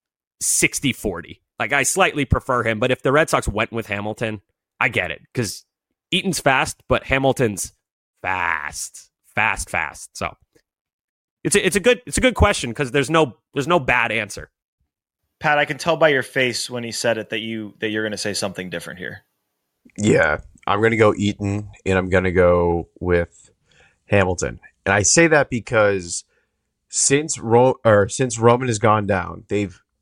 60-40. Like, I slightly prefer him, but if the Red Sox went with Hamilton, I get it, because Eaton's fast, but Hamilton's fast. So it's a good question because there's no bad answer. Pat, I can tell by your face when he said it that you're going to say something different here. Yeah, I'm going to go Eaton, and I'm going to go with Hamilton. And I say that because since Roman has gone down,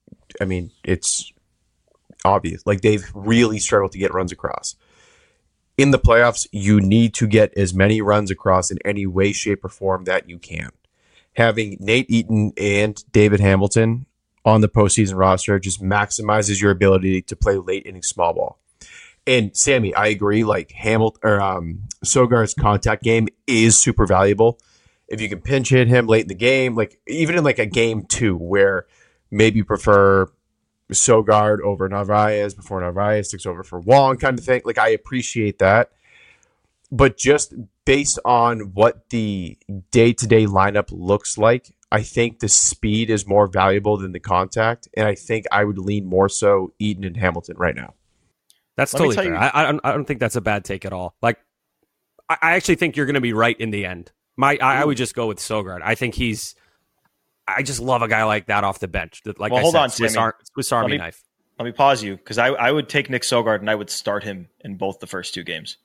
it's obvious. Like, they've really struggled to get runs across. in the playoffs, you need to get as many runs across in any way, shape, or form that you can. Having Nate Eaton and David Hamilton on the postseason roster just maximizes your ability to play late inning small ball. And Sammy, I agree. Like Sogard's contact game is super valuable. If you can pinch hit him late in the game, like even in like a game 2 where maybe you prefer Sogard over Narvaez before Narvaez takes over for Wong kind of thing. Like I appreciate that. But just based on what the day-to-day lineup looks like, I think the speed is more valuable than the contact. And I think I would lean more so Eaton and Hamilton right now. That's totally fair. I don't think that's a bad take at all. Like, I actually think you're going to be right in the end. I would just go with Sogard. I think I just love a guy like that off the bench. Like, well, hold on, Swiss Army knife. Let me pause you because I would take Nick Sogard and I would start him in both the first 2 games.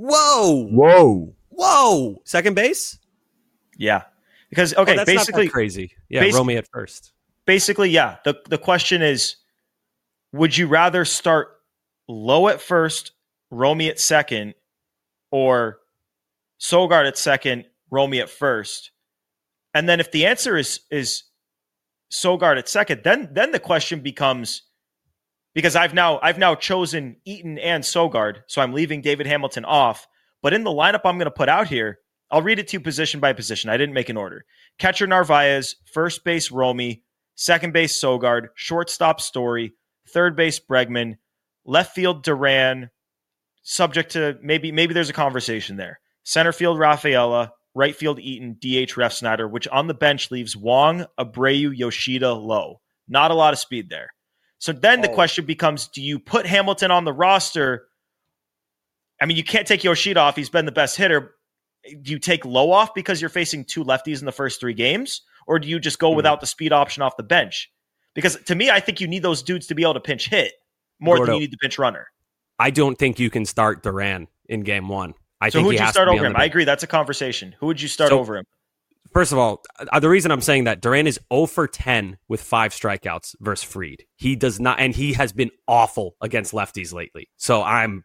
Whoa! Second base? Yeah, because okay, that's basically not that crazy. Yeah, Romy at first. Basically, yeah. The question is, would you rather start Lowe at first, Romy at second, or Sogard at second, Romy at first? And then if the answer is Sogard at second, then the question becomes, because I've now chosen Eaton and Sogard, so I'm leaving David Hamilton off. But in the lineup I'm going to put out here, I'll read it to you position by position. I didn't make an order. Catcher Narvaez, first base Romy, second base Sogard, shortstop Story, third base Bregman, left field Duran, subject to maybe there's a conversation there. Center field Rafaela, right field Eaton, DH Refsnyder, which on the bench leaves Wong, Abreu, Yoshida, Lowe. Not a lot of speed there. So then the question becomes, do you put Hamilton on the roster? I mean, you can't take Yoshida off. He's been the best hitter. Do you take Lowe off because you're facing 2 lefties in the first 3 games? Or do you just go without the speed option off the bench? Because to me, I think you need those dudes to be able to pinch hit more than you need the pinch runner. I don't think you can start Duran in game 1. So who would you start over him? I agree. That's a conversation. Who would you start over him? First of all, the reason I'm saying that, Duran is 0 for 10 with 5 strikeouts versus Fried. He does not, and he has been awful against lefties lately. So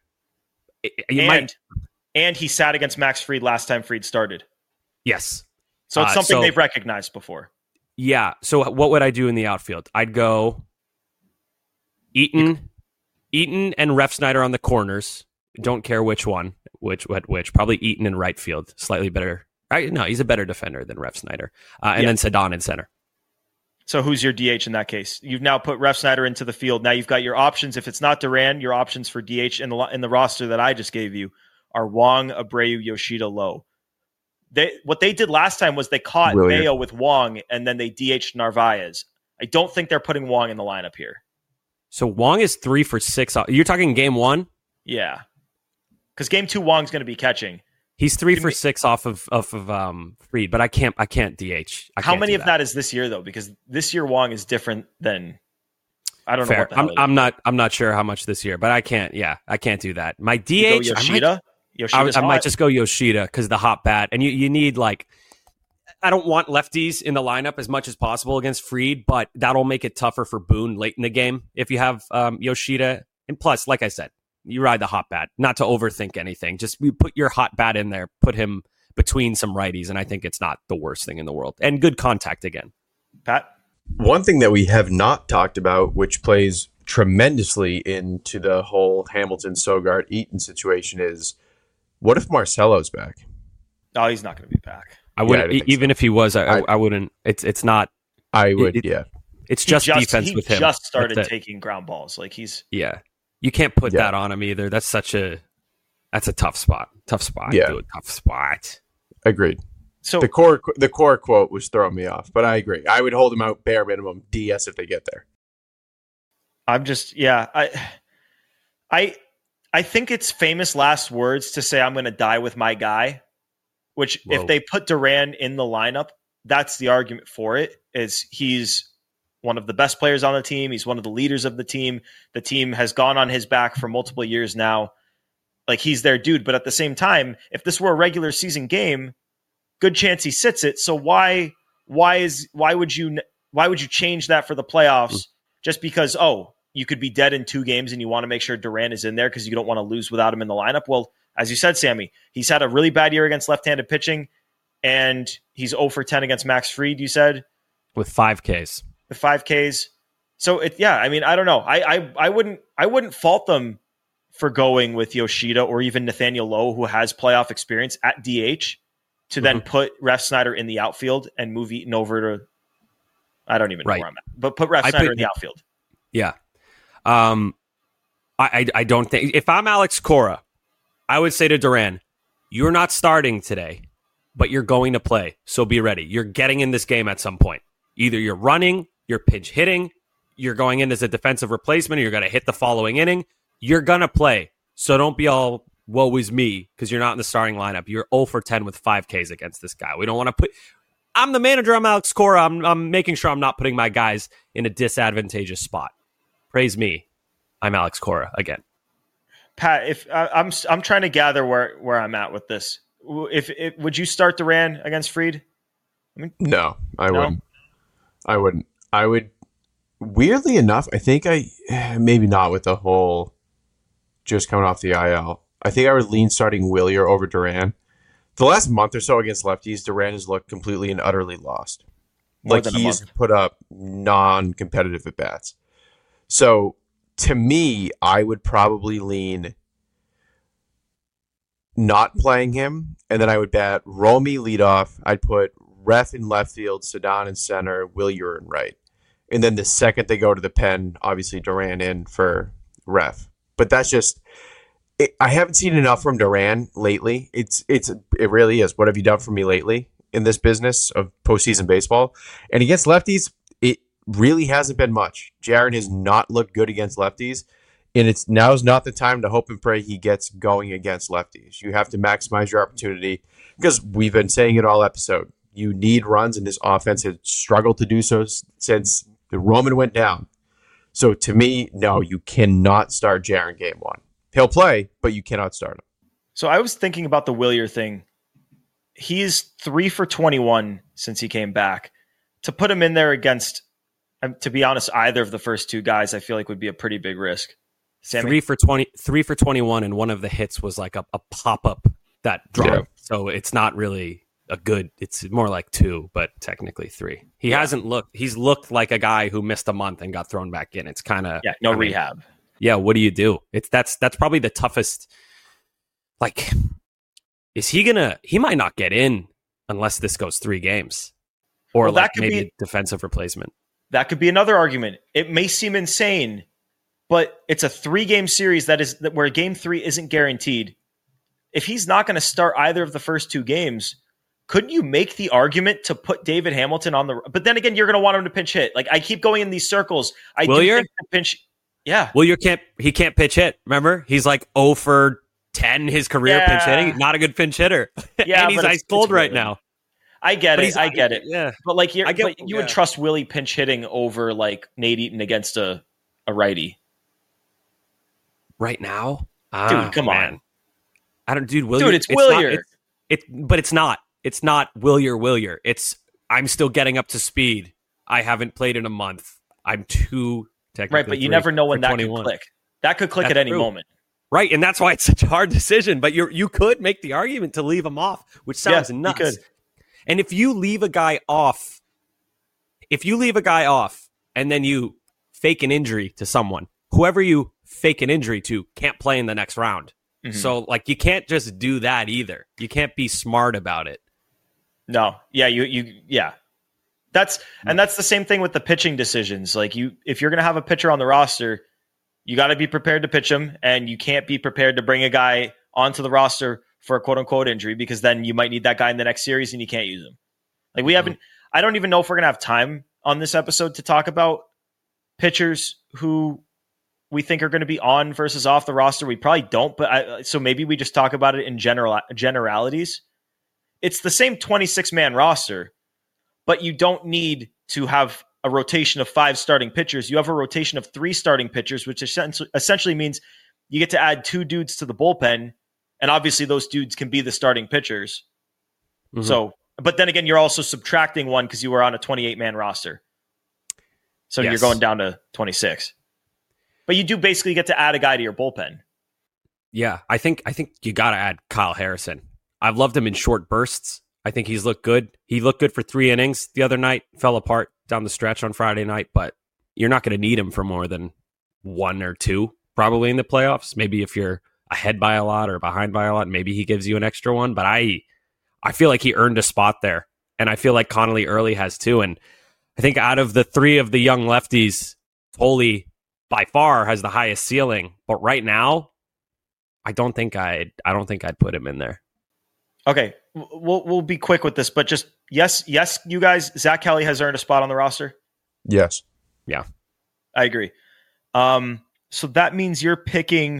and he sat against Max Fried last time Fried started. Yes. So it's something they've recognized before. Yeah. So what would I do in the outfield? I'd go Eaton and Refsnyder on the corners. Don't care which one. Which. Probably Eaton in right field. Slightly better. No, he's a better defender than Refsnyder. And then Sedon in center. So who's your DH in that case? You've now put Refsnyder into the field. Now you've got your options. If it's not Duran, your options for DH in the roster that I just gave you are Wong, Abreu, Yoshida, Lowe. What they did last time was they caught Mayo with Wong and then they DH'd Narvaez. I don't think they're putting Wong in the lineup here. So Wong is 3 for 6. You're talking game 1? Yeah. Because game 2, Wong's going to be catching. He's 3 for 6 off of Fried, but I can't DH. How many of that is this year though? Because this year Wong is different than I don't know. What the hell I'm not sure how much this year, but I can't do that. My DH, Yoshida. I might just go Yoshida because the hot bat, and you need like, I don't want lefties in the lineup as much as possible against Fried, but that'll make it tougher for Boone late in the game if you have Yoshida. And plus, like I said, you ride the hot bat, not to overthink anything. Just you put your hot bat in there, put him between some righties, and I think it's not the worst thing in the world. And good contact again. Pat? One thing that we have not talked about, which plays tremendously into the whole Hamilton, Sogard, Eaton situation is, what if Marcelo's back? No, he's not going to be back. I wouldn't, even if he was, I wouldn't. It's not. I would, yeah. It's just defense with him. He just started taking ground balls. Like he's... Yeah. You can't put that on him either. That's a tough spot. Yeah. Dude, tough spot. Agreed. So the core quote was throwing me off, but I agree. I would hold him out bare minimum DS if they get there. I'm just, I think it's famous last words to say I'm going to die with my guy, which if they put Duran in the lineup, that's the argument for it, is he's one of the best players on the team. He's one of the leaders of the team. The team has gone on his back for multiple years now. Like he's their dude. But at the same time, if this were a regular season game, good chance he sits it. So why would you change that for the playoffs just because, you could be dead in 2 games and you want to make sure Duran is in there because you don't want to lose without him in the lineup? Well, as you said, Sammy, he's had a really bad year against left-handed pitching, and he's 0 for 10 against Max Fried, you said? With 5 Ks. With 5 Ks. So, I mean, I don't know. I wouldn't fault them for going with Yoshida or even Nathaniel Lowe, who has playoff experience at DH, to then put Ref Snyder in the outfield and move Eaton over to, I don't even know where I'm at, but put Ref Snyder in the outfield. Yeah. I don't think, if I'm Alex Cora, I would say to Duran, you're not starting today, but you're going to play. So be ready. You're getting in this game at some point. Either you're running, you're pinch hitting, you're going in as a defensive replacement, or you're going to hit the following inning. You're going to play. So don't be all, woe is me, because you're not in the starting lineup. You're 0 for 10 with 5 Ks against this guy. We don't want to put... I'm the manager. I'm Alex Cora. I'm making sure I'm not putting my guys in a disadvantageous spot. Praise me. I'm Alex Cora again. Pat, if I'm trying to gather where I'm at with this. If would you start Duran against Fried? I mean, no, I wouldn't. I would. Weirdly enough, I think maybe not with the whole just coming off the IL. I think I would lean starting Willier over Duran. The last month or so against lefties, Duran has looked completely and utterly lost. Like he's put up non-competitive at bats. So to me, I would probably lean not playing him, and then I would bat Romy leadoff. I'd put Ref in left field, Sedan in center, Willier in right. And then the second they go to the pen, obviously Duran in for Ref. But that's just... I haven't seen enough from Duran lately. It really is. What have you done for me lately in this business of postseason baseball? And against lefties, it really hasn't been much. Jaron has not looked good against lefties, and now's not the time to hope and pray he gets going against lefties. You have to maximize your opportunity because we've been saying it all episode. You need runs, and this offense has struggled to do so since the Roman went down. So to me, no, you cannot start Jaron game 1. He'll play, but you cannot start him. So I was thinking about the Willier thing. He's 3 for 21 since he came back. To put him in there against, to be honest, either of the first 2 guys, I feel like would be a pretty big risk. Sammy? 3 for 21, and one of the hits was like a pop-up that dropped. Yeah. So it's not really a good, it's more like 2, but technically 3. He hasn't looked, he's looked like a guy who missed a month and got thrown back in. It's kind of... Yeah, rehab. Yeah, what do you do? That's probably the toughest. Like, is he gonna? He might not get in unless this goes 3 games, or like maybe a defensive replacement. That could be another argument. It may seem insane, but it's a 3-game series where game 3 isn't guaranteed. If he's not going to start either of the first 2 games, couldn't you make the argument to put David Hamilton on the? But then again, you're going to want him to pinch hit. Like I keep going in these circles. I do think the pinch. Yeah. Well, he can't pitch hit. Remember? He's like 0 for 10 his career pinch hitting. Not a good pinch hitter. Yeah, and he's ice cold right now. I get it. I get it. Yeah. But like you would trust Willie pinch hitting over like Nate Eaton against a righty. Right now? Dude, come on. I don't Willier. Dude, it's Willier. But it's not. It's not Willier. It's I'm still getting up to speed. I haven't played in a month. I'm too right, but you never know when that could click. That could click at any moment. Right, and that's why it's such a hard decision. But you could make the argument to leave him off, which sounds nuts. You could. And if you leave a guy off, and then you fake an injury to someone, whoever you fake an injury to can't play in the next round. Mm-hmm. So, like, you can't just do that either. You can't be smart about it. No. Yeah, yeah. That's the same thing with the pitching decisions. Like if you're going to have a pitcher on the roster, you got to be prepared to pitch him, and you can't be prepared to bring a guy onto the roster for a quote unquote injury, because then you might need that guy in the next series and you can't use him. Like I don't even know if we're going to have time on this episode to talk about pitchers who we think are going to be on versus off the roster. We probably don't, but so maybe we just talk about it in generalities. It's the same 26-man roster, but you don't need to have a rotation of 5 starting pitchers. You have a rotation of 3 starting pitchers, which essentially means you get to add 2 dudes to the bullpen. And obviously those dudes can be the starting pitchers. Mm-hmm. So, but then again, you're also subtracting 1 because you were on a 28-man roster. So You're going down to 26. But you do basically get to add a guy to your bullpen. Yeah, I think you got to add Kyle Harrison. I've loved him in short bursts. I think he's looked good. He looked good for 3 innings the other night, fell apart down the stretch on Friday night, but you're not going to need him for more than 1 or 2 probably in the playoffs. Maybe if you're ahead by a lot or behind by a lot, maybe he gives you an extra one, but I feel like he earned a spot there, and I feel like Connolly Early has too, and I think out of the 3 of the young lefties, Tolley by far has the highest ceiling, but right now I don't think I'd put him in there. Okay, we'll be quick with this, but just yes, you guys, Zach Kelly has earned a spot on the roster? Yes. Yeah. I agree. So that means you're picking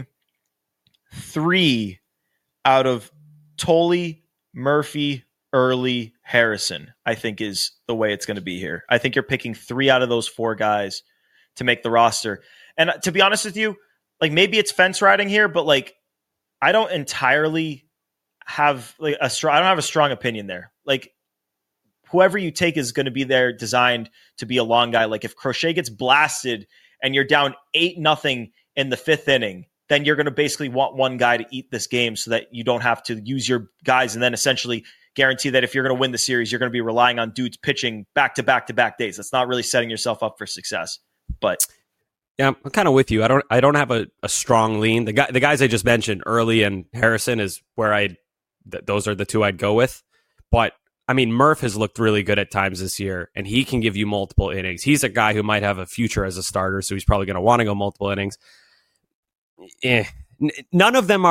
3 out of Tolley, Murphy, Early, Harrison, I think is the way it's going to be here. I think you're picking 3 out of those 4 guys to make the roster. And to be honest with you, like maybe it's fence riding here, but like I don't entirely have like I don't have a strong opinion there. Like whoever you take is going to be there designed to be a long guy. Like if Crochet gets blasted and you're down 8-0 in the 5th inning, then you're going to basically want one guy to eat this game so that you don't have to use your guys and then essentially guarantee that if you're going to win the series, you're going to be relying on dudes pitching back-to-back days. That's not really setting yourself up for success. But yeah, I'm kind of with you. I don't have a strong lean. The guys I just mentioned, Early and Harrison, is where those are the 2 I'd go with. But I mean, Murph has looked really good at times this year, and he can give you multiple innings. He's a guy who might have a future as a starter, so he's probably going to want to go multiple innings. None of them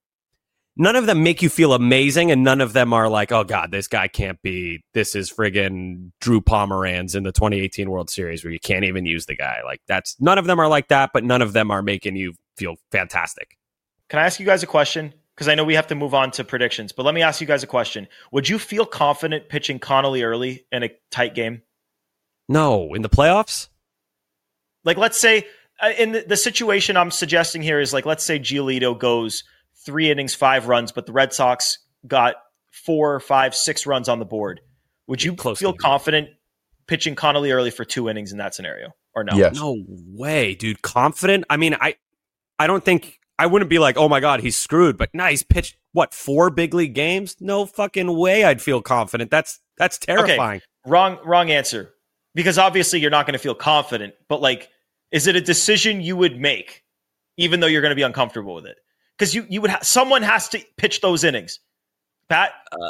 make you feel amazing, and none of them are like, oh God, this guy can't be. This is friggin' Drew Pomeranz in the 2018 World Series where you can't even use the guy. Like none of them are like that, but none of them are making you feel fantastic. Can I ask you guys a question? Because I know we have to move on to predictions, but let me ask you guys a question. Would you feel confident pitching Connolly Early in a tight game? No, in the playoffs? Like, let's say, in the situation I'm suggesting here is like, let's say Giolito goes 3 innings, 5 runs, but the Red Sox got 4, 5, 6 runs on the board. Would you feel confident pitching Connolly Early for 2 innings in that scenario, or no? Yes. No way, dude. Confident? I mean, I don't think... I wouldn't be like, oh my God, he's screwed. But nah, he's pitched, 4 big league games? No fucking way I'd feel confident. That's terrifying. Okay. Wrong answer. Because obviously you're not going to feel confident. But like, is it a decision you would make, even though you're going to be uncomfortable with it? Because you would someone has to pitch those innings. Pat?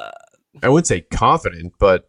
I wouldn't say confident, but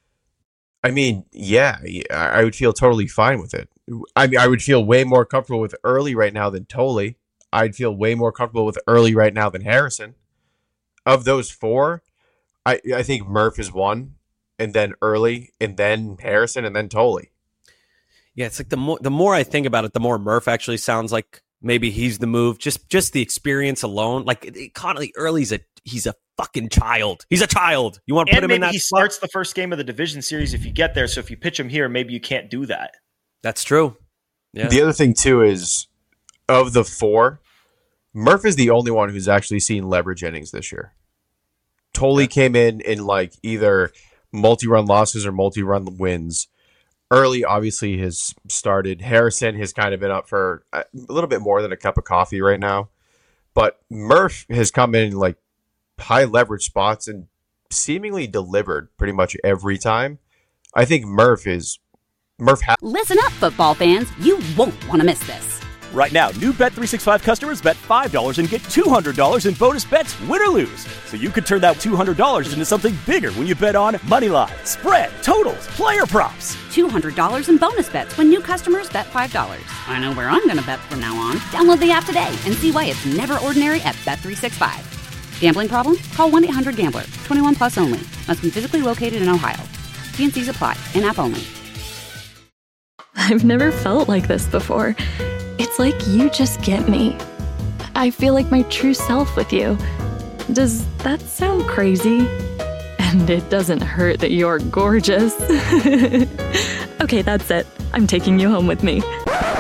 I mean, yeah, I would feel totally fine with it. I mean, I would feel way more comfortable with Early right now than Tolley. I'd feel way more comfortable with Early right now than Harrison. Of those 4, I think Murph is 1, and then Early, and then Harrison, and then Tolley. Yeah, it's like the more I think about it, the more Murph actually sounds like maybe he's the move. Just the experience alone. Like Connolly Early's he's a fucking child. He's a child. You want to put him in that he spot? Starts the first game of the division series if you get there. So if you pitch him here, maybe you can't do that. That's true. Yeah. The other thing too is, of the 4, Murph is the only one who's actually seen leverage innings this year. Tolley came in like either multi-run losses or multi-run wins. Early obviously has started. Harrison has kind of been up for a little bit more than a cup of coffee right now. But Murph has come in like high leverage spots and seemingly delivered pretty much every time. I think Listen up, football fans. You won't want to miss this. Right now, new Bet365 customers bet $5 and get $200 in bonus bets, win or lose. So you could turn that $200 into something bigger when you bet on moneyline, spread, totals, player props. $200 in bonus bets when new customers bet $5. I know where I'm going to bet from now on. Download the app today and see why it's never ordinary at Bet365. Gambling problem? Call 1-800-GAMBLER. 21 plus only. Must be physically located in Ohio. T&Cs apply. In-app only. I've never felt like this before. It's like you just get me. I feel like my true self with you. Does that sound crazy? And it doesn't hurt that you're gorgeous. Okay, that's it. I'm taking you home with me.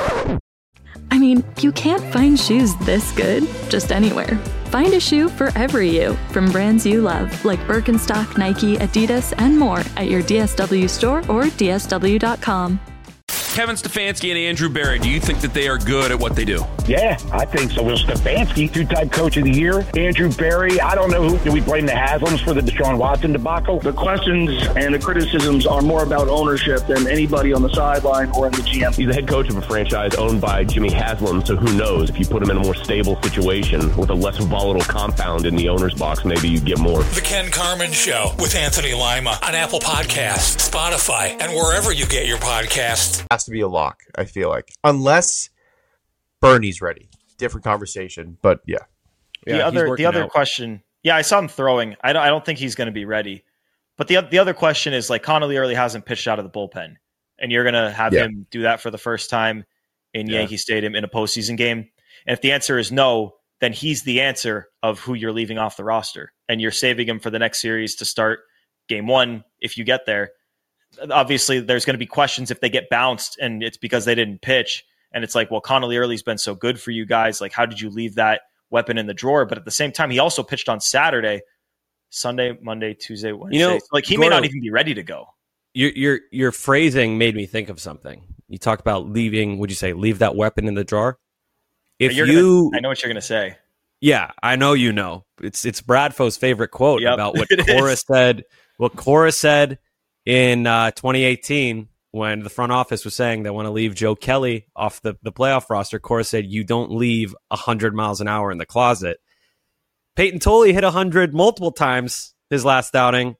I mean, you can't find shoes this good just anywhere. Find a shoe for every you, from brands you love, like Birkenstock, Nike, Adidas, and more at your DSW store or DSW.com. Kevin Stefanski and Andrew Berry, do you think that they are good at what they do? Yeah, I think so. Well, Stefanski, two-time coach of the year. Andrew Berry, I don't know who. Do we blame the Haslams for the Deshaun Watson debacle? The questions and the criticisms are more about ownership than anybody on the sideline or in the GM. He's the head coach of a franchise owned by Jimmy Haslam, so who knows? If you put him in a more stable situation with a less volatile compound in the owner's box, maybe you get more. The Ken Carman Show with Anthony Lima on Apple Podcasts, Spotify, and wherever you get your podcasts. Has to be a lock, I feel like. Unless Bernie's ready. Different conversation, but yeah. The other question, I saw him throwing. I don't think he's going to be ready. But the other question is, like, Connolly Early hasn't pitched out of the bullpen, and you're going to have him do that for the first time in Yankee Stadium in a postseason game. And if the answer is no, then he's the answer of who you're leaving off the roster, and you're saving him for the next series to start game one if you get there. Obviously, there's going to be questions if they get bounced and it's because they didn't pitch. And it's like, well, Connolly Early's been so good for you guys. Like, how did you leave that weapon in the drawer? But at the same time, he also pitched on Saturday, Sunday, Monday, Tuesday, Wednesday. Like, he may not even be ready to go. Your phrasing made me think of something. You talked about leaving. Would you say leave that weapon in the drawer? I know what you're going to say. Yeah, I know you know. It's Bradfo's favorite quote about what Cora said. What Cora said in 2018 when the front office was saying they want to leave Joe Kelly off the playoff roster. Cora said, "You don't leave 100 miles an hour in the closet." Peyton Tolley hit 100 multiple times his last outing.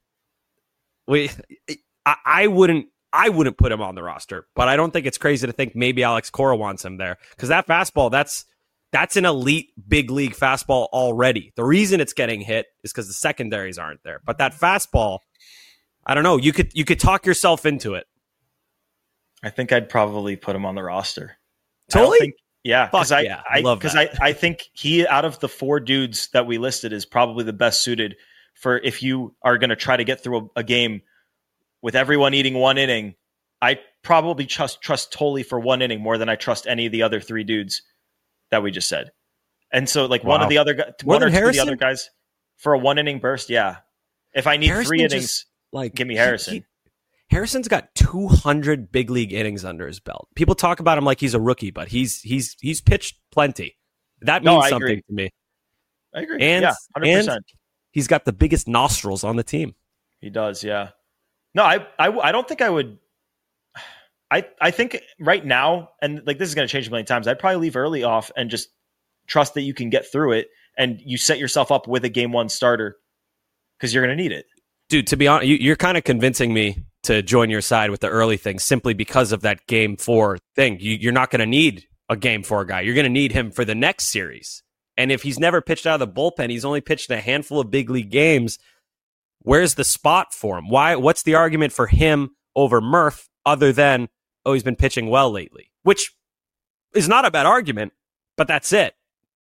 I wouldn't put him on the roster, but I don't think it's crazy to think maybe Alex Cora wants him there, because that fastball, that's an elite big league fastball already. The reason it's getting hit is because the secondaries aren't there. But that fastball, I don't know. You could talk yourself into it. I think I'd probably put him on the roster. Totally? Because I think he, out of the four dudes that we listed, is probably the best suited for if you are going to try to get through a game with everyone eating one inning. I probably trust Tolley for one inning more than I trust any of the other three dudes that we just said. And so, like, one or two of the other guys for a 1 inning burst. Yeah. If I need Harrison 3 innings, give me Harrison. Harrison's got 200 big league innings under his belt. People talk about him like he's a rookie, but he's pitched plenty. That means something to me. I agree. And, 100%. And he's got the biggest nostrils on the team. He does. Yeah. No, I don't think I would. I think right now, and like this is going to change a million times, I'd probably leave Early off and just trust that you can get through it, and you set yourself up with a game one starter because you're going to need it. Dude, to be honest, you're kind of convincing me to join your side with the Early thing simply because of that game 4 thing. You're not going to need a game 4 guy. You're going to need him for the next series. And if he's never pitched out of the bullpen, he's only pitched a handful of big league games. Where's the spot for him? What's the argument for him over Murph other than, oh, he's been pitching well lately? Which is not a bad argument, but that's it.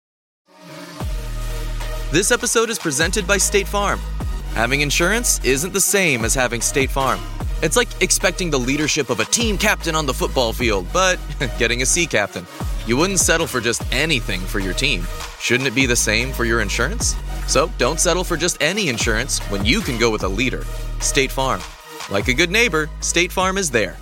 This episode is presented by State Farm. Having insurance isn't the same as having State Farm. It's like expecting the leadership of a team captain on the football field, but getting a sea captain. You wouldn't settle for just anything for your team. Shouldn't it be the same for your insurance? So don't settle for just any insurance when you can go with a leader. State Farm. Like a good neighbor, State Farm is there.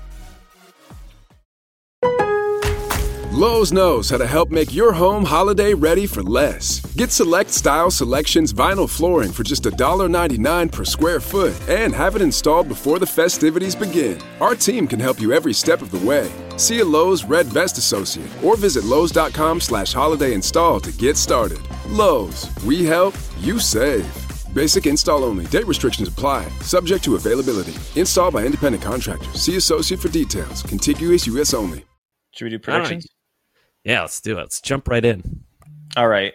Lowe's knows how to help make your home holiday ready for less. Get Select Style Selections vinyl flooring for just $1.99 per square foot and have it installed before the festivities begin. Our team can help you every step of the way. See a Lowe's Red Vest associate or visit Lowe's.com/holiday install to get started. Lowe's, we help, you save. Basic install only. Date restrictions apply. Subject to availability. Installed by independent contractors. See associate for details. Contiguous U.S. only. Should we do predictions? Yeah, let's do it. Let's jump right in. All right.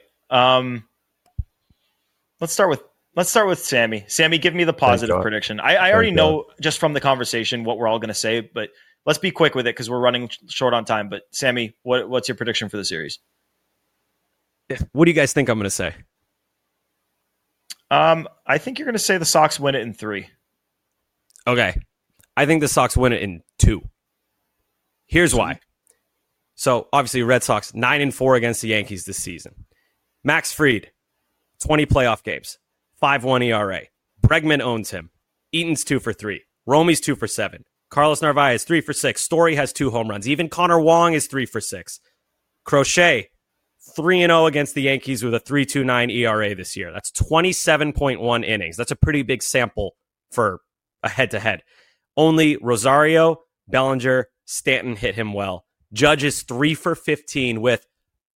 Let's start with Sammy. Sammy, give me the positive prediction. I already know just from the conversation what we're all going to say, but let's be quick with it because we're running short on time. But Sammy, what's your prediction for the series? What do you guys think I'm going to say? I think you're going to say the Sox win it in 3. Okay. I think the Sox win it in 2. Here's why. So, obviously, Red Sox 9-4 against the Yankees this season. Max Fried, 20 playoff games, 5.1 ERA. Bregman owns him. Eaton's 2 for 3. Romey's 2 for 7. Carlos Narvaez, 3 for 6. Story has 2 home runs. Even Connor Wong is 3 for 6. Crochet, 3-0 against the Yankees with a 3.29 ERA this year. That's 27.1 innings. That's a pretty big sample for a head-to-head. Only Rosario, Bellinger, Stanton hit him well. Judge is 3 for 15 with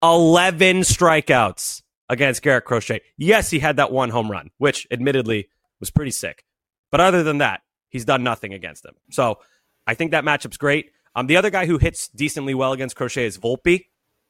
11 strikeouts against Garrett Crochet. Yes, he had that 1 home run, which admittedly was pretty sick. But other than that, he's done nothing against him. So I think that matchup's great. The other guy who hits decently well against Crochet is Volpe.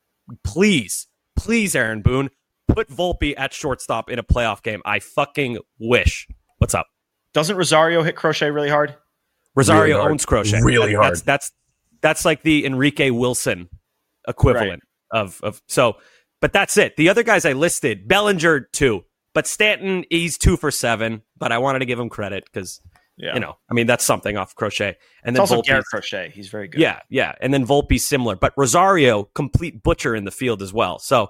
Please, Aaron Boone, put Volpe at shortstop in a playoff game. I fucking wish. What's up? Doesn't Rosario hit Crochet really hard? Rosario really hard. owns Crochet. Really hard. That's like the Enrique Wilson equivalent of so. But that's it. The other guys I listed, Bellinger 2, but Stanton, he's 2 for 7. But I wanted to give him credit because that's something off Crochet. And then it's also Volpe, Garrett Crochet. He's very good. Yeah. And then Volpe's similar, but Rosario, complete butcher in the field as well. So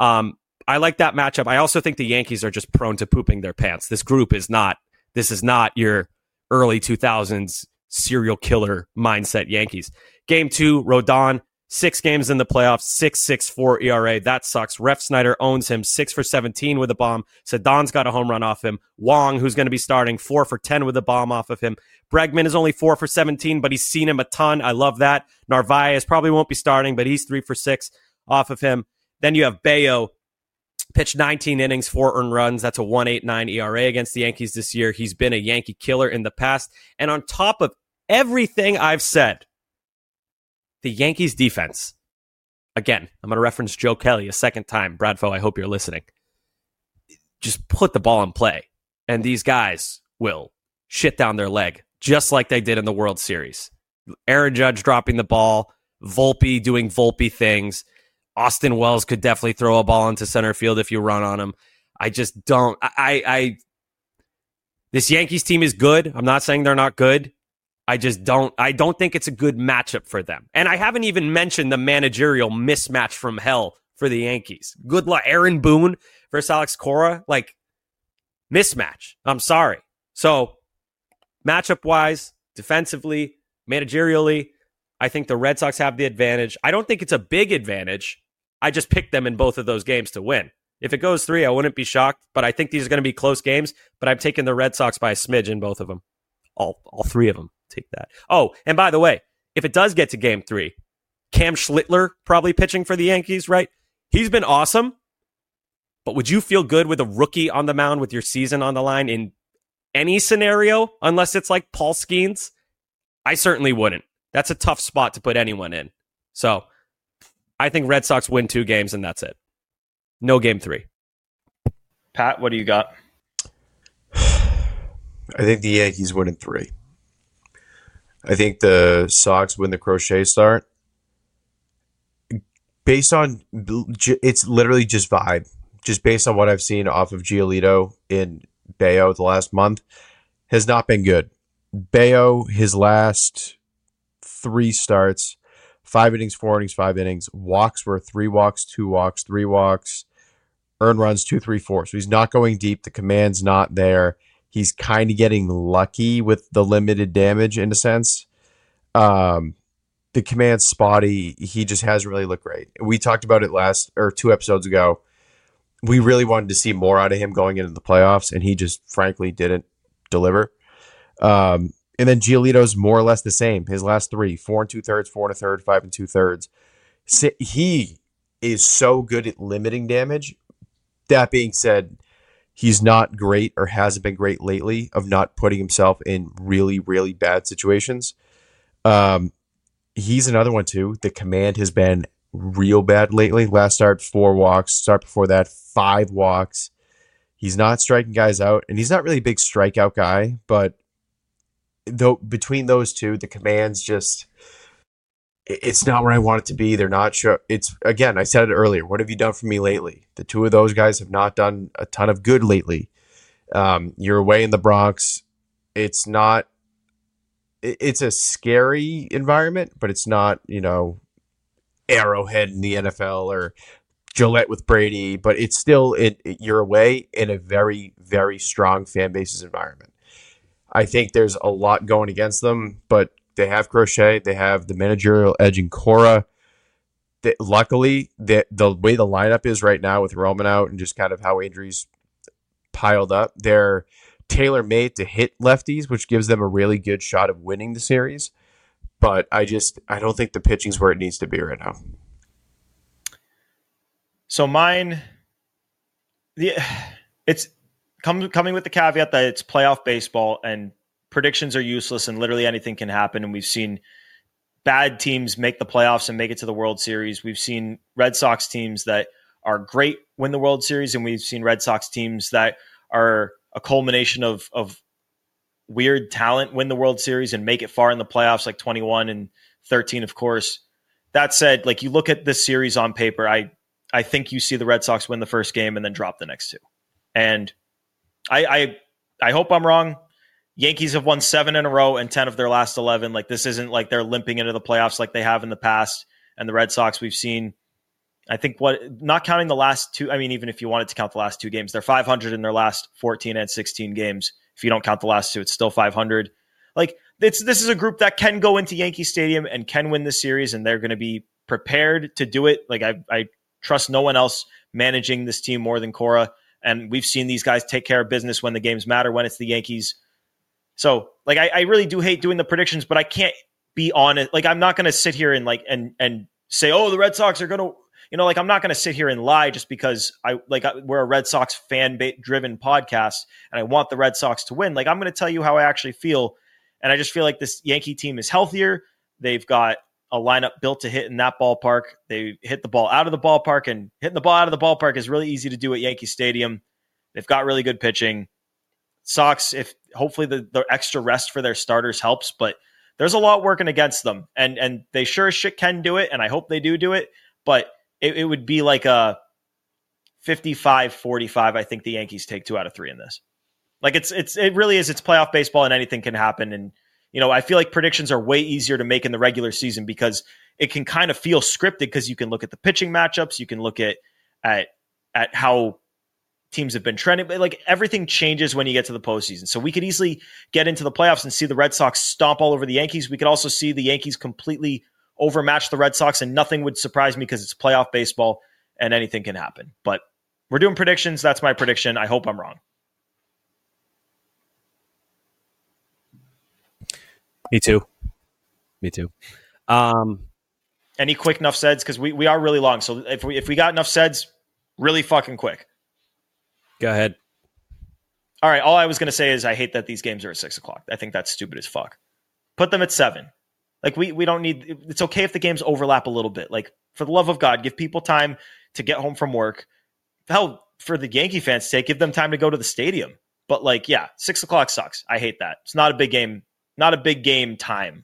I like that matchup. I also think the Yankees are just prone to pooping their pants. This group is not. This is not your early 2000s serial killer mindset Yankees. Game 2, Rodon, 6 games in the playoffs, 6.64 ERA. That sucks. Ref Snyder owns him, 6 for 17 with a bomb. Sedon's got a home run off him. Wong, who's going to be starting, 4 for 10 with a bomb off of him. Bregman is only 4 for 17, but he's seen him a ton. I love that. Narvaez probably won't be starting, but he's 3 for 6 off of him. Then you have Bayo, pitched 19 innings, 4 earned runs. That's a 1.89 ERA against the Yankees this year. He's been a Yankee killer in the past. And on top of everything I've said, the Yankees defense, again, I'm going to reference Joe Kelly a second time. Bradfo, I hope you're listening. Just put the ball in play, and these guys will shit down their leg, just like they did in the World Series. Aaron Judge dropping the ball, Volpe doing Volpe things. Austin Wells could definitely throw a ball into center field if you run on him. I just don't. This Yankees team is good. I'm not saying they're not good. I don't think it's a good matchup for them. And I haven't even mentioned the managerial mismatch from hell for the Yankees. Good luck. Aaron Boone versus Alex Cora. Mismatch. I'm sorry. So, matchup-wise, defensively, managerially, I think the Red Sox have the advantage. I don't think it's a big advantage. I just picked them in both of those games to win. If it goes 3, I wouldn't be shocked, but I think these are going to be close games, but I'm taking the Red Sox by a smidge in both of them. All 3 of them. Take that. Oh, and by the way, if it does get to game 3, Cam Schlittler probably pitching for the Yankees, right? He's been awesome, but would you feel good with a rookie on the mound with your season on the line in any scenario, unless it's like Paul Skeens? I certainly wouldn't. That's a tough spot to put anyone in. So I think Red Sox win 2 games and that's it. No game 3. Pat, what do you got? I think the Yankees win in 3. I think the Sox win the Crochet start. Based on, it's literally just vibe. Just based on what I've seen off of Giolito in Bayo the last month, has not been good. Bayo, his last 3 starts, 5 innings, 4 innings, 5 innings. Walks were 3 walks, 2 walks, 3 walks. Earned runs 2, 3, 4. So he's not going deep. The command's not there. He's kind of getting lucky with the limited damage in a sense. The command's spotty. He just hasn't really looked great. We talked about it 2 episodes ago. We really wanted to see more out of him going into the playoffs, and he just frankly didn't deliver. And then Giolito's more or less the same. His last 3, 4 2/3, 4 1/3, 5 2/3. He is so good at limiting damage. That being said, he's not great or hasn't been great lately of not putting himself in really, really bad situations. He's another one too. The command has been real bad lately. Last start, 4 walks. Start before that, 5 walks. He's not striking guys out, and he's not really a big strikeout guy, but though between those two, the command's just, it's not where I want it to be. They're not sure. It's, again, I said it earlier. What have you done for me lately? The 2 of those guys have not done a ton of good lately. You're away in the Bronx. It's not, it's a scary environment, but it's not, Arrowhead in the NFL or Gillette with Brady, but it's still, you're away in a very, very strong fan base's environment. I think there's a lot going against them, but They have Crochet. They have the managerial edge in Cora. Luckily, the way the lineup is right now with Roman out and just kind of how injuries piled up, they're tailor-made to hit lefties, which gives them a really good shot of winning the series. But I don't think the pitching's where it needs to be right now. So mine, it's coming with the caveat that it's playoff baseball and predictions are useless and literally anything can happen. And we've seen bad teams make the playoffs and make it to the World Series. We've seen Red Sox teams that are great win the World Series, and we've seen Red Sox teams that are a culmination of weird talent win the World Series and make it far in the playoffs, like 21 and 13, of course. That said, like, you look at this series on paper, I think you see the Red Sox win the first game and then drop the next two. And I hope I'm wrong. Yankees have won 7 in a row and 10 of their last 11. Like, this isn't like they're limping into the playoffs like they have in the past. And the Red Sox, we've seen, I think, not counting the last two, I mean, even if you wanted to count the last two games, they're 500 in their last 14 and 16 games. If you don't count the last two, it's still 500. Like, this is a group that can go into Yankee Stadium and can win the series, and they're going to be prepared to do it. Like, I trust no one else managing this team more than Cora. And we've seen these guys take care of business when the games matter, when it's the Yankees. So, like, I really do hate doing the predictions, but I can't be on it. Like, I'm not going to sit here and and say, oh, the Red Sox are going to, like, I'm not going to sit here and lie just because we're a Red Sox fan-driven podcast and I want the Red Sox to win. Like, I'm going to tell you how I actually feel. And I just feel like this Yankee team is healthier. They've got a lineup built to hit in that ballpark. They hit the ball out of the ballpark, and hitting the ball out of the ballpark is really easy to do at Yankee Stadium. They've got really good pitching. Sox, if hopefully the extra rest for their starters helps, but there's a lot working against them, and they sure as shit can do it, and I hope they do it, but it would be like a 55-45. I think the Yankees take 2 out of 3 in this. Like, it really is. It's playoff baseball and anything can happen. And, I feel like predictions are way easier to make in the regular season because it can kind of feel scripted because you can look at the pitching matchups. You can look at how teams have been trending. But, like, everything changes when you get to the postseason. So we could easily get into the playoffs and see the Red Sox stomp all over the Yankees. We could also see the Yankees completely overmatch the Red Sox, and nothing would surprise me because it's playoff baseball and anything can happen. But we're doing predictions. That's my prediction. I hope I'm wrong. Me too. Any quick enough seds? Because we are really long. So if we got enough seds, really fucking quick. Go ahead. All right. All I was going to say is I hate that these games are at 6:00. I think that's stupid as fuck. Put them at 7. Like, we don't need, it's okay if the games overlap a little bit. Like, for the love of God, give people time to get home from work. Hell, for the Yankee fans' sake, give them time to go to the stadium. But, like, yeah, 6:00 sucks. I hate that. It's not a big game. Not a big game time.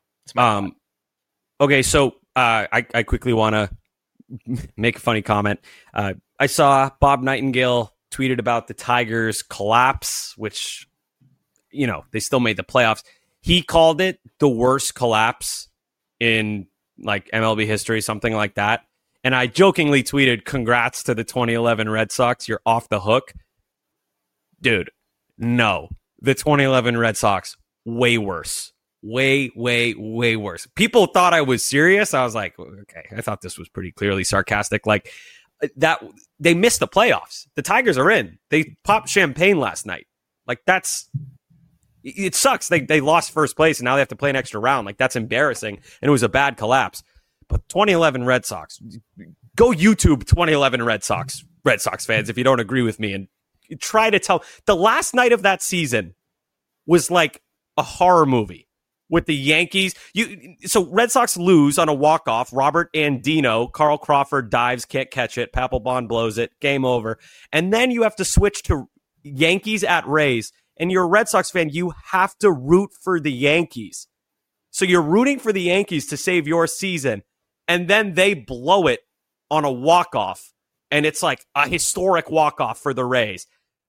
Okay, so I quickly want to make a funny comment. I saw Bob Nightingale tweeted about the Tigers' collapse, which, they still made the playoffs. He called it the worst collapse in, like, MLB history, something like that. And I jokingly tweeted, congrats to the 2011 Red Sox. You're off the hook. Dude, no. The 2011 Red Sox, way worse. Way worse. People thought I was serious. I was like, okay, I thought this was pretty clearly sarcastic. Like, that they missed the playoffs. The Tigers are in. They popped champagne last night. Like, it sucks. They lost first place and now they have to play an extra round. Like, that's embarrassing. And it was a bad collapse. But 2011 Red Sox, go YouTube 2011 Red Sox fans if you don't agree with me, and try to tell. The last night of that season was like a horror movie with the Yankees. So Red Sox lose on a walk-off. Robert Andino, Carl Crawford dives, can't catch it. Papelbon blows it. Game over. And then you have to switch to Yankees at Rays. And you're a Red Sox fan. You have to root for the Yankees. So you're rooting for the Yankees to save your season. And then they blow it on a walk-off. And it's like a historic walk-off for the Rays.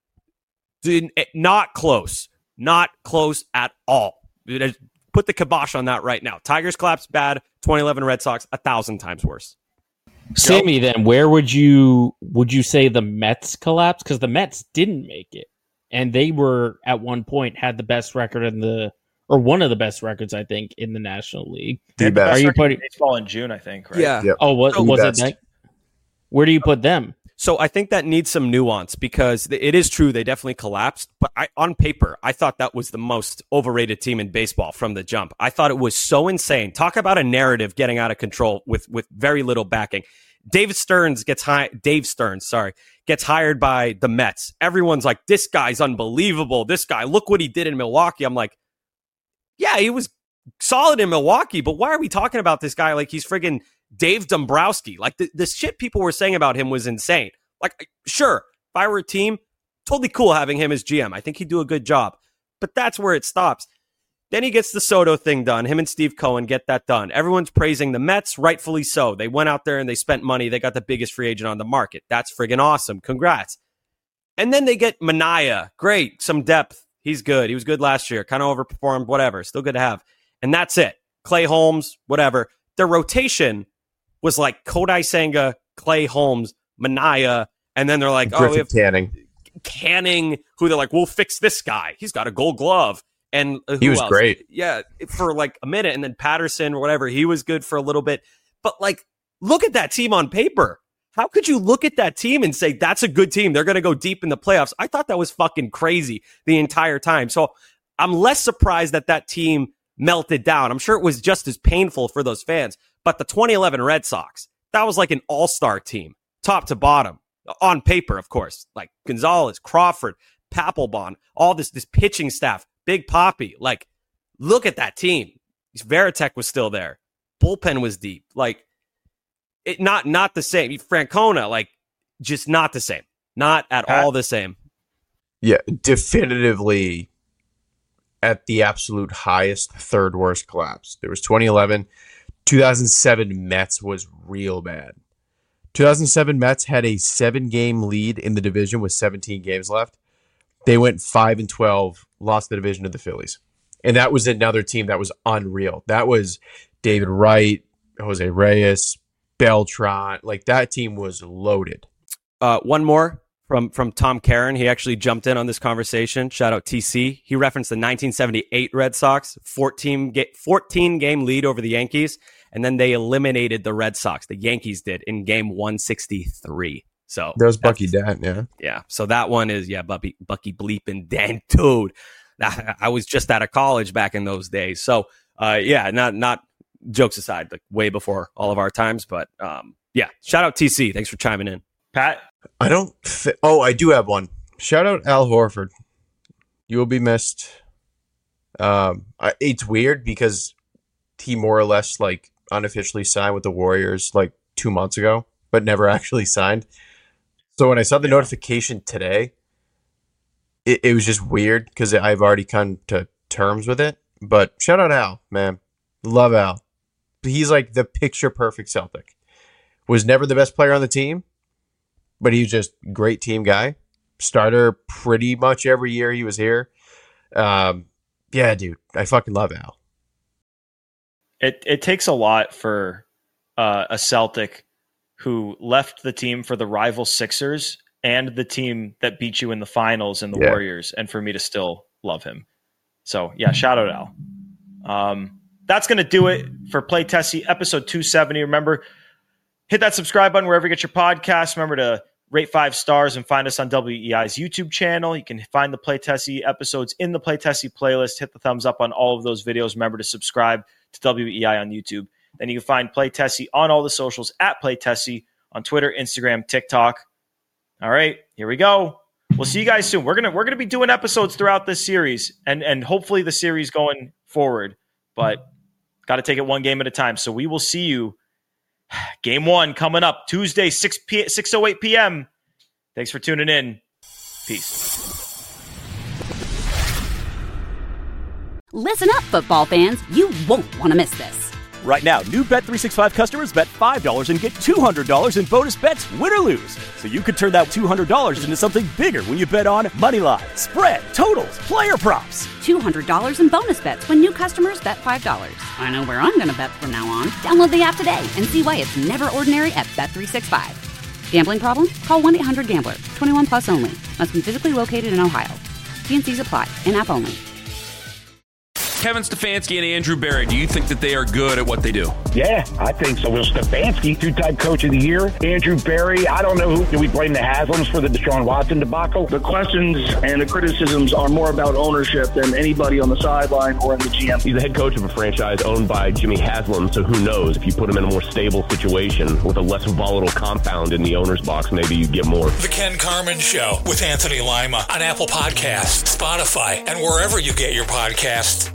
Not close. Not close at all. Put the kibosh on that right now. Tigers collapse bad. 2011 Red Sox 1,000 times worse. Sammy, then where would you say the Mets collapsed? Because the Mets didn't make it, and they were at one point had the best record in the or one of the best records, I think, in the National League. The best. Are you putting baseball in June? I think. Right? Yeah. Yep. Oh, was it that? Where do you put them? So I think that needs some nuance because it is true they definitely collapsed. But on paper, I thought that was the most overrated team in baseball from the jump. I thought it was so insane. Talk about a narrative getting out of control with very little backing. Dave Stearns gets hired by the Mets. Everyone's like, this guy's unbelievable. This guy, look what he did in Milwaukee. I'm like, yeah, he was solid in Milwaukee, but why are we talking about this guy like he's friggin' Dave Dombrowski? Like the shit people were saying about him was insane. Like, sure, if I were a team, totally cool having him as GM. I think he'd do a good job, but that's where it stops. Then he gets the Soto thing done. Him and Steve Cohen get that done. Everyone's praising the Mets, rightfully so. They went out there and they spent money. They got the biggest free agent on the market. That's friggin' awesome. Congrats. And then they get Manaea. Great. Some depth. He's good. He was good last year. Kind of overperformed. Whatever. Still good to have. And that's it. Clay Holmes, whatever. Their rotation was like Kodai Senga, Clay Holmes, Manaea, and then they're like, Griffin Canning, who they're like, we'll fix this guy. He's got a Gold Glove. And he was great. Yeah, for like a minute. And then Patterson or whatever, he was good for a little bit. But like, look at that team on paper. How could you look at that team and say, that's a good team? They're going to go deep in the playoffs. I thought that was fucking crazy the entire time. So I'm less surprised that team melted down. I'm sure it was just as painful for those fans. But the 2011 Red Sox, that was like an all-star team, top to bottom, on paper, of course. Like Gonzalez, Crawford, Papelbon, all this pitching staff, Big Papi. Like, look at that team. Veritek was still there. Bullpen was deep. Like, it not the same. Francona, like, just not the same. Not at all the same. Yeah, definitively at the absolute highest, third worst collapse. There was 2011. 2007 Mets was real bad. 2007 Mets had a 7-game lead in the division with 17 games left. They went 5-12, lost the division to the Phillies. And that was another team that was unreal. That was David Wright, Jose Reyes, Beltran. Like, that team was loaded. One more from Tom Caron. He actually jumped in on this conversation. Shout out TC. He referenced the 1978 Red Sox, 14-game lead over the Yankees, and then they eliminated the Red Sox. The Yankees did in game 163. So there's Bucky Dent, yeah. Yeah. So that one is, Bucky bleeping Dent, dude. I was just out of college back in those days. So, not jokes aside, like way before all of our times. But, shout out TC. Thanks for chiming in. Pat? I do have one. Shout out Al Horford. You will be missed. It's weird because he more or less like unofficially signed with the Warriors like 2 months ago, but never actually signed. So when I saw the notification today, it was just weird because I've already come to terms with it. But shout out Al, man. Love Al. He's like the picture perfect Celtic. Was never the best player on the team, but he was just great team guy. Starter pretty much every year he was here. Dude, I fucking love Al. It takes a lot for a Celtic who left the team for the rival Sixers and the team that beat you in the finals and the Warriors, and for me to still love him. So, shout out Al. That's going to do it for Play Tessie episode 270. Remember, hit that subscribe button wherever you get your podcasts. Remember to rate 5 stars and find us on WEI's YouTube channel. You can find the Play Tessie episodes in the Play Tessie playlist. Hit the thumbs up on all of those videos. Remember to subscribe to WEI on YouTube. Then you can find Play Tessie on all the socials at Play Tessie on Twitter, Instagram, TikTok. All right, here we go. We'll see you guys soon. We're gonna be doing episodes throughout this series and hopefully the series going forward. But got to take it one game at a time. So we will see you. Game 1 coming up Tuesday, 6:08 p.m. Thanks for tuning in. Peace. Listen up, football fans. You won't want to miss this. Right now, new Bet365 customers bet $5 and get $200 in bonus bets, win or lose. So you could turn that $200 into something bigger when you bet on Moneyline, spread, totals, player props. $200 in bonus bets when new customers bet $5. I know where I'm going to bet from now on. Download the app today and see why it's never ordinary at Bet365. Gambling problem? Call 1-800-GAMBLER. 21 plus only. Must be physically located in Ohio. T&Cs apply. In-app only. Kevin Stefanski and Andrew Berry, do you think that they are good at what they do? Yeah, I think so. Will Stefanski, two-time coach of the year. Andrew Berry, I don't know who. Do we blame the Haslams for the Deshaun Watson debacle? The questions and the criticisms are more about ownership than anybody on the sideline or in the GM. He's the head coach of a franchise owned by Jimmy Haslam, so who knows? If you put him in a more stable situation with a less volatile compound in the owner's box, maybe you get more. The Ken Carman Show with Anthony Lima on Apple Podcasts, Spotify, and wherever you get your podcasts.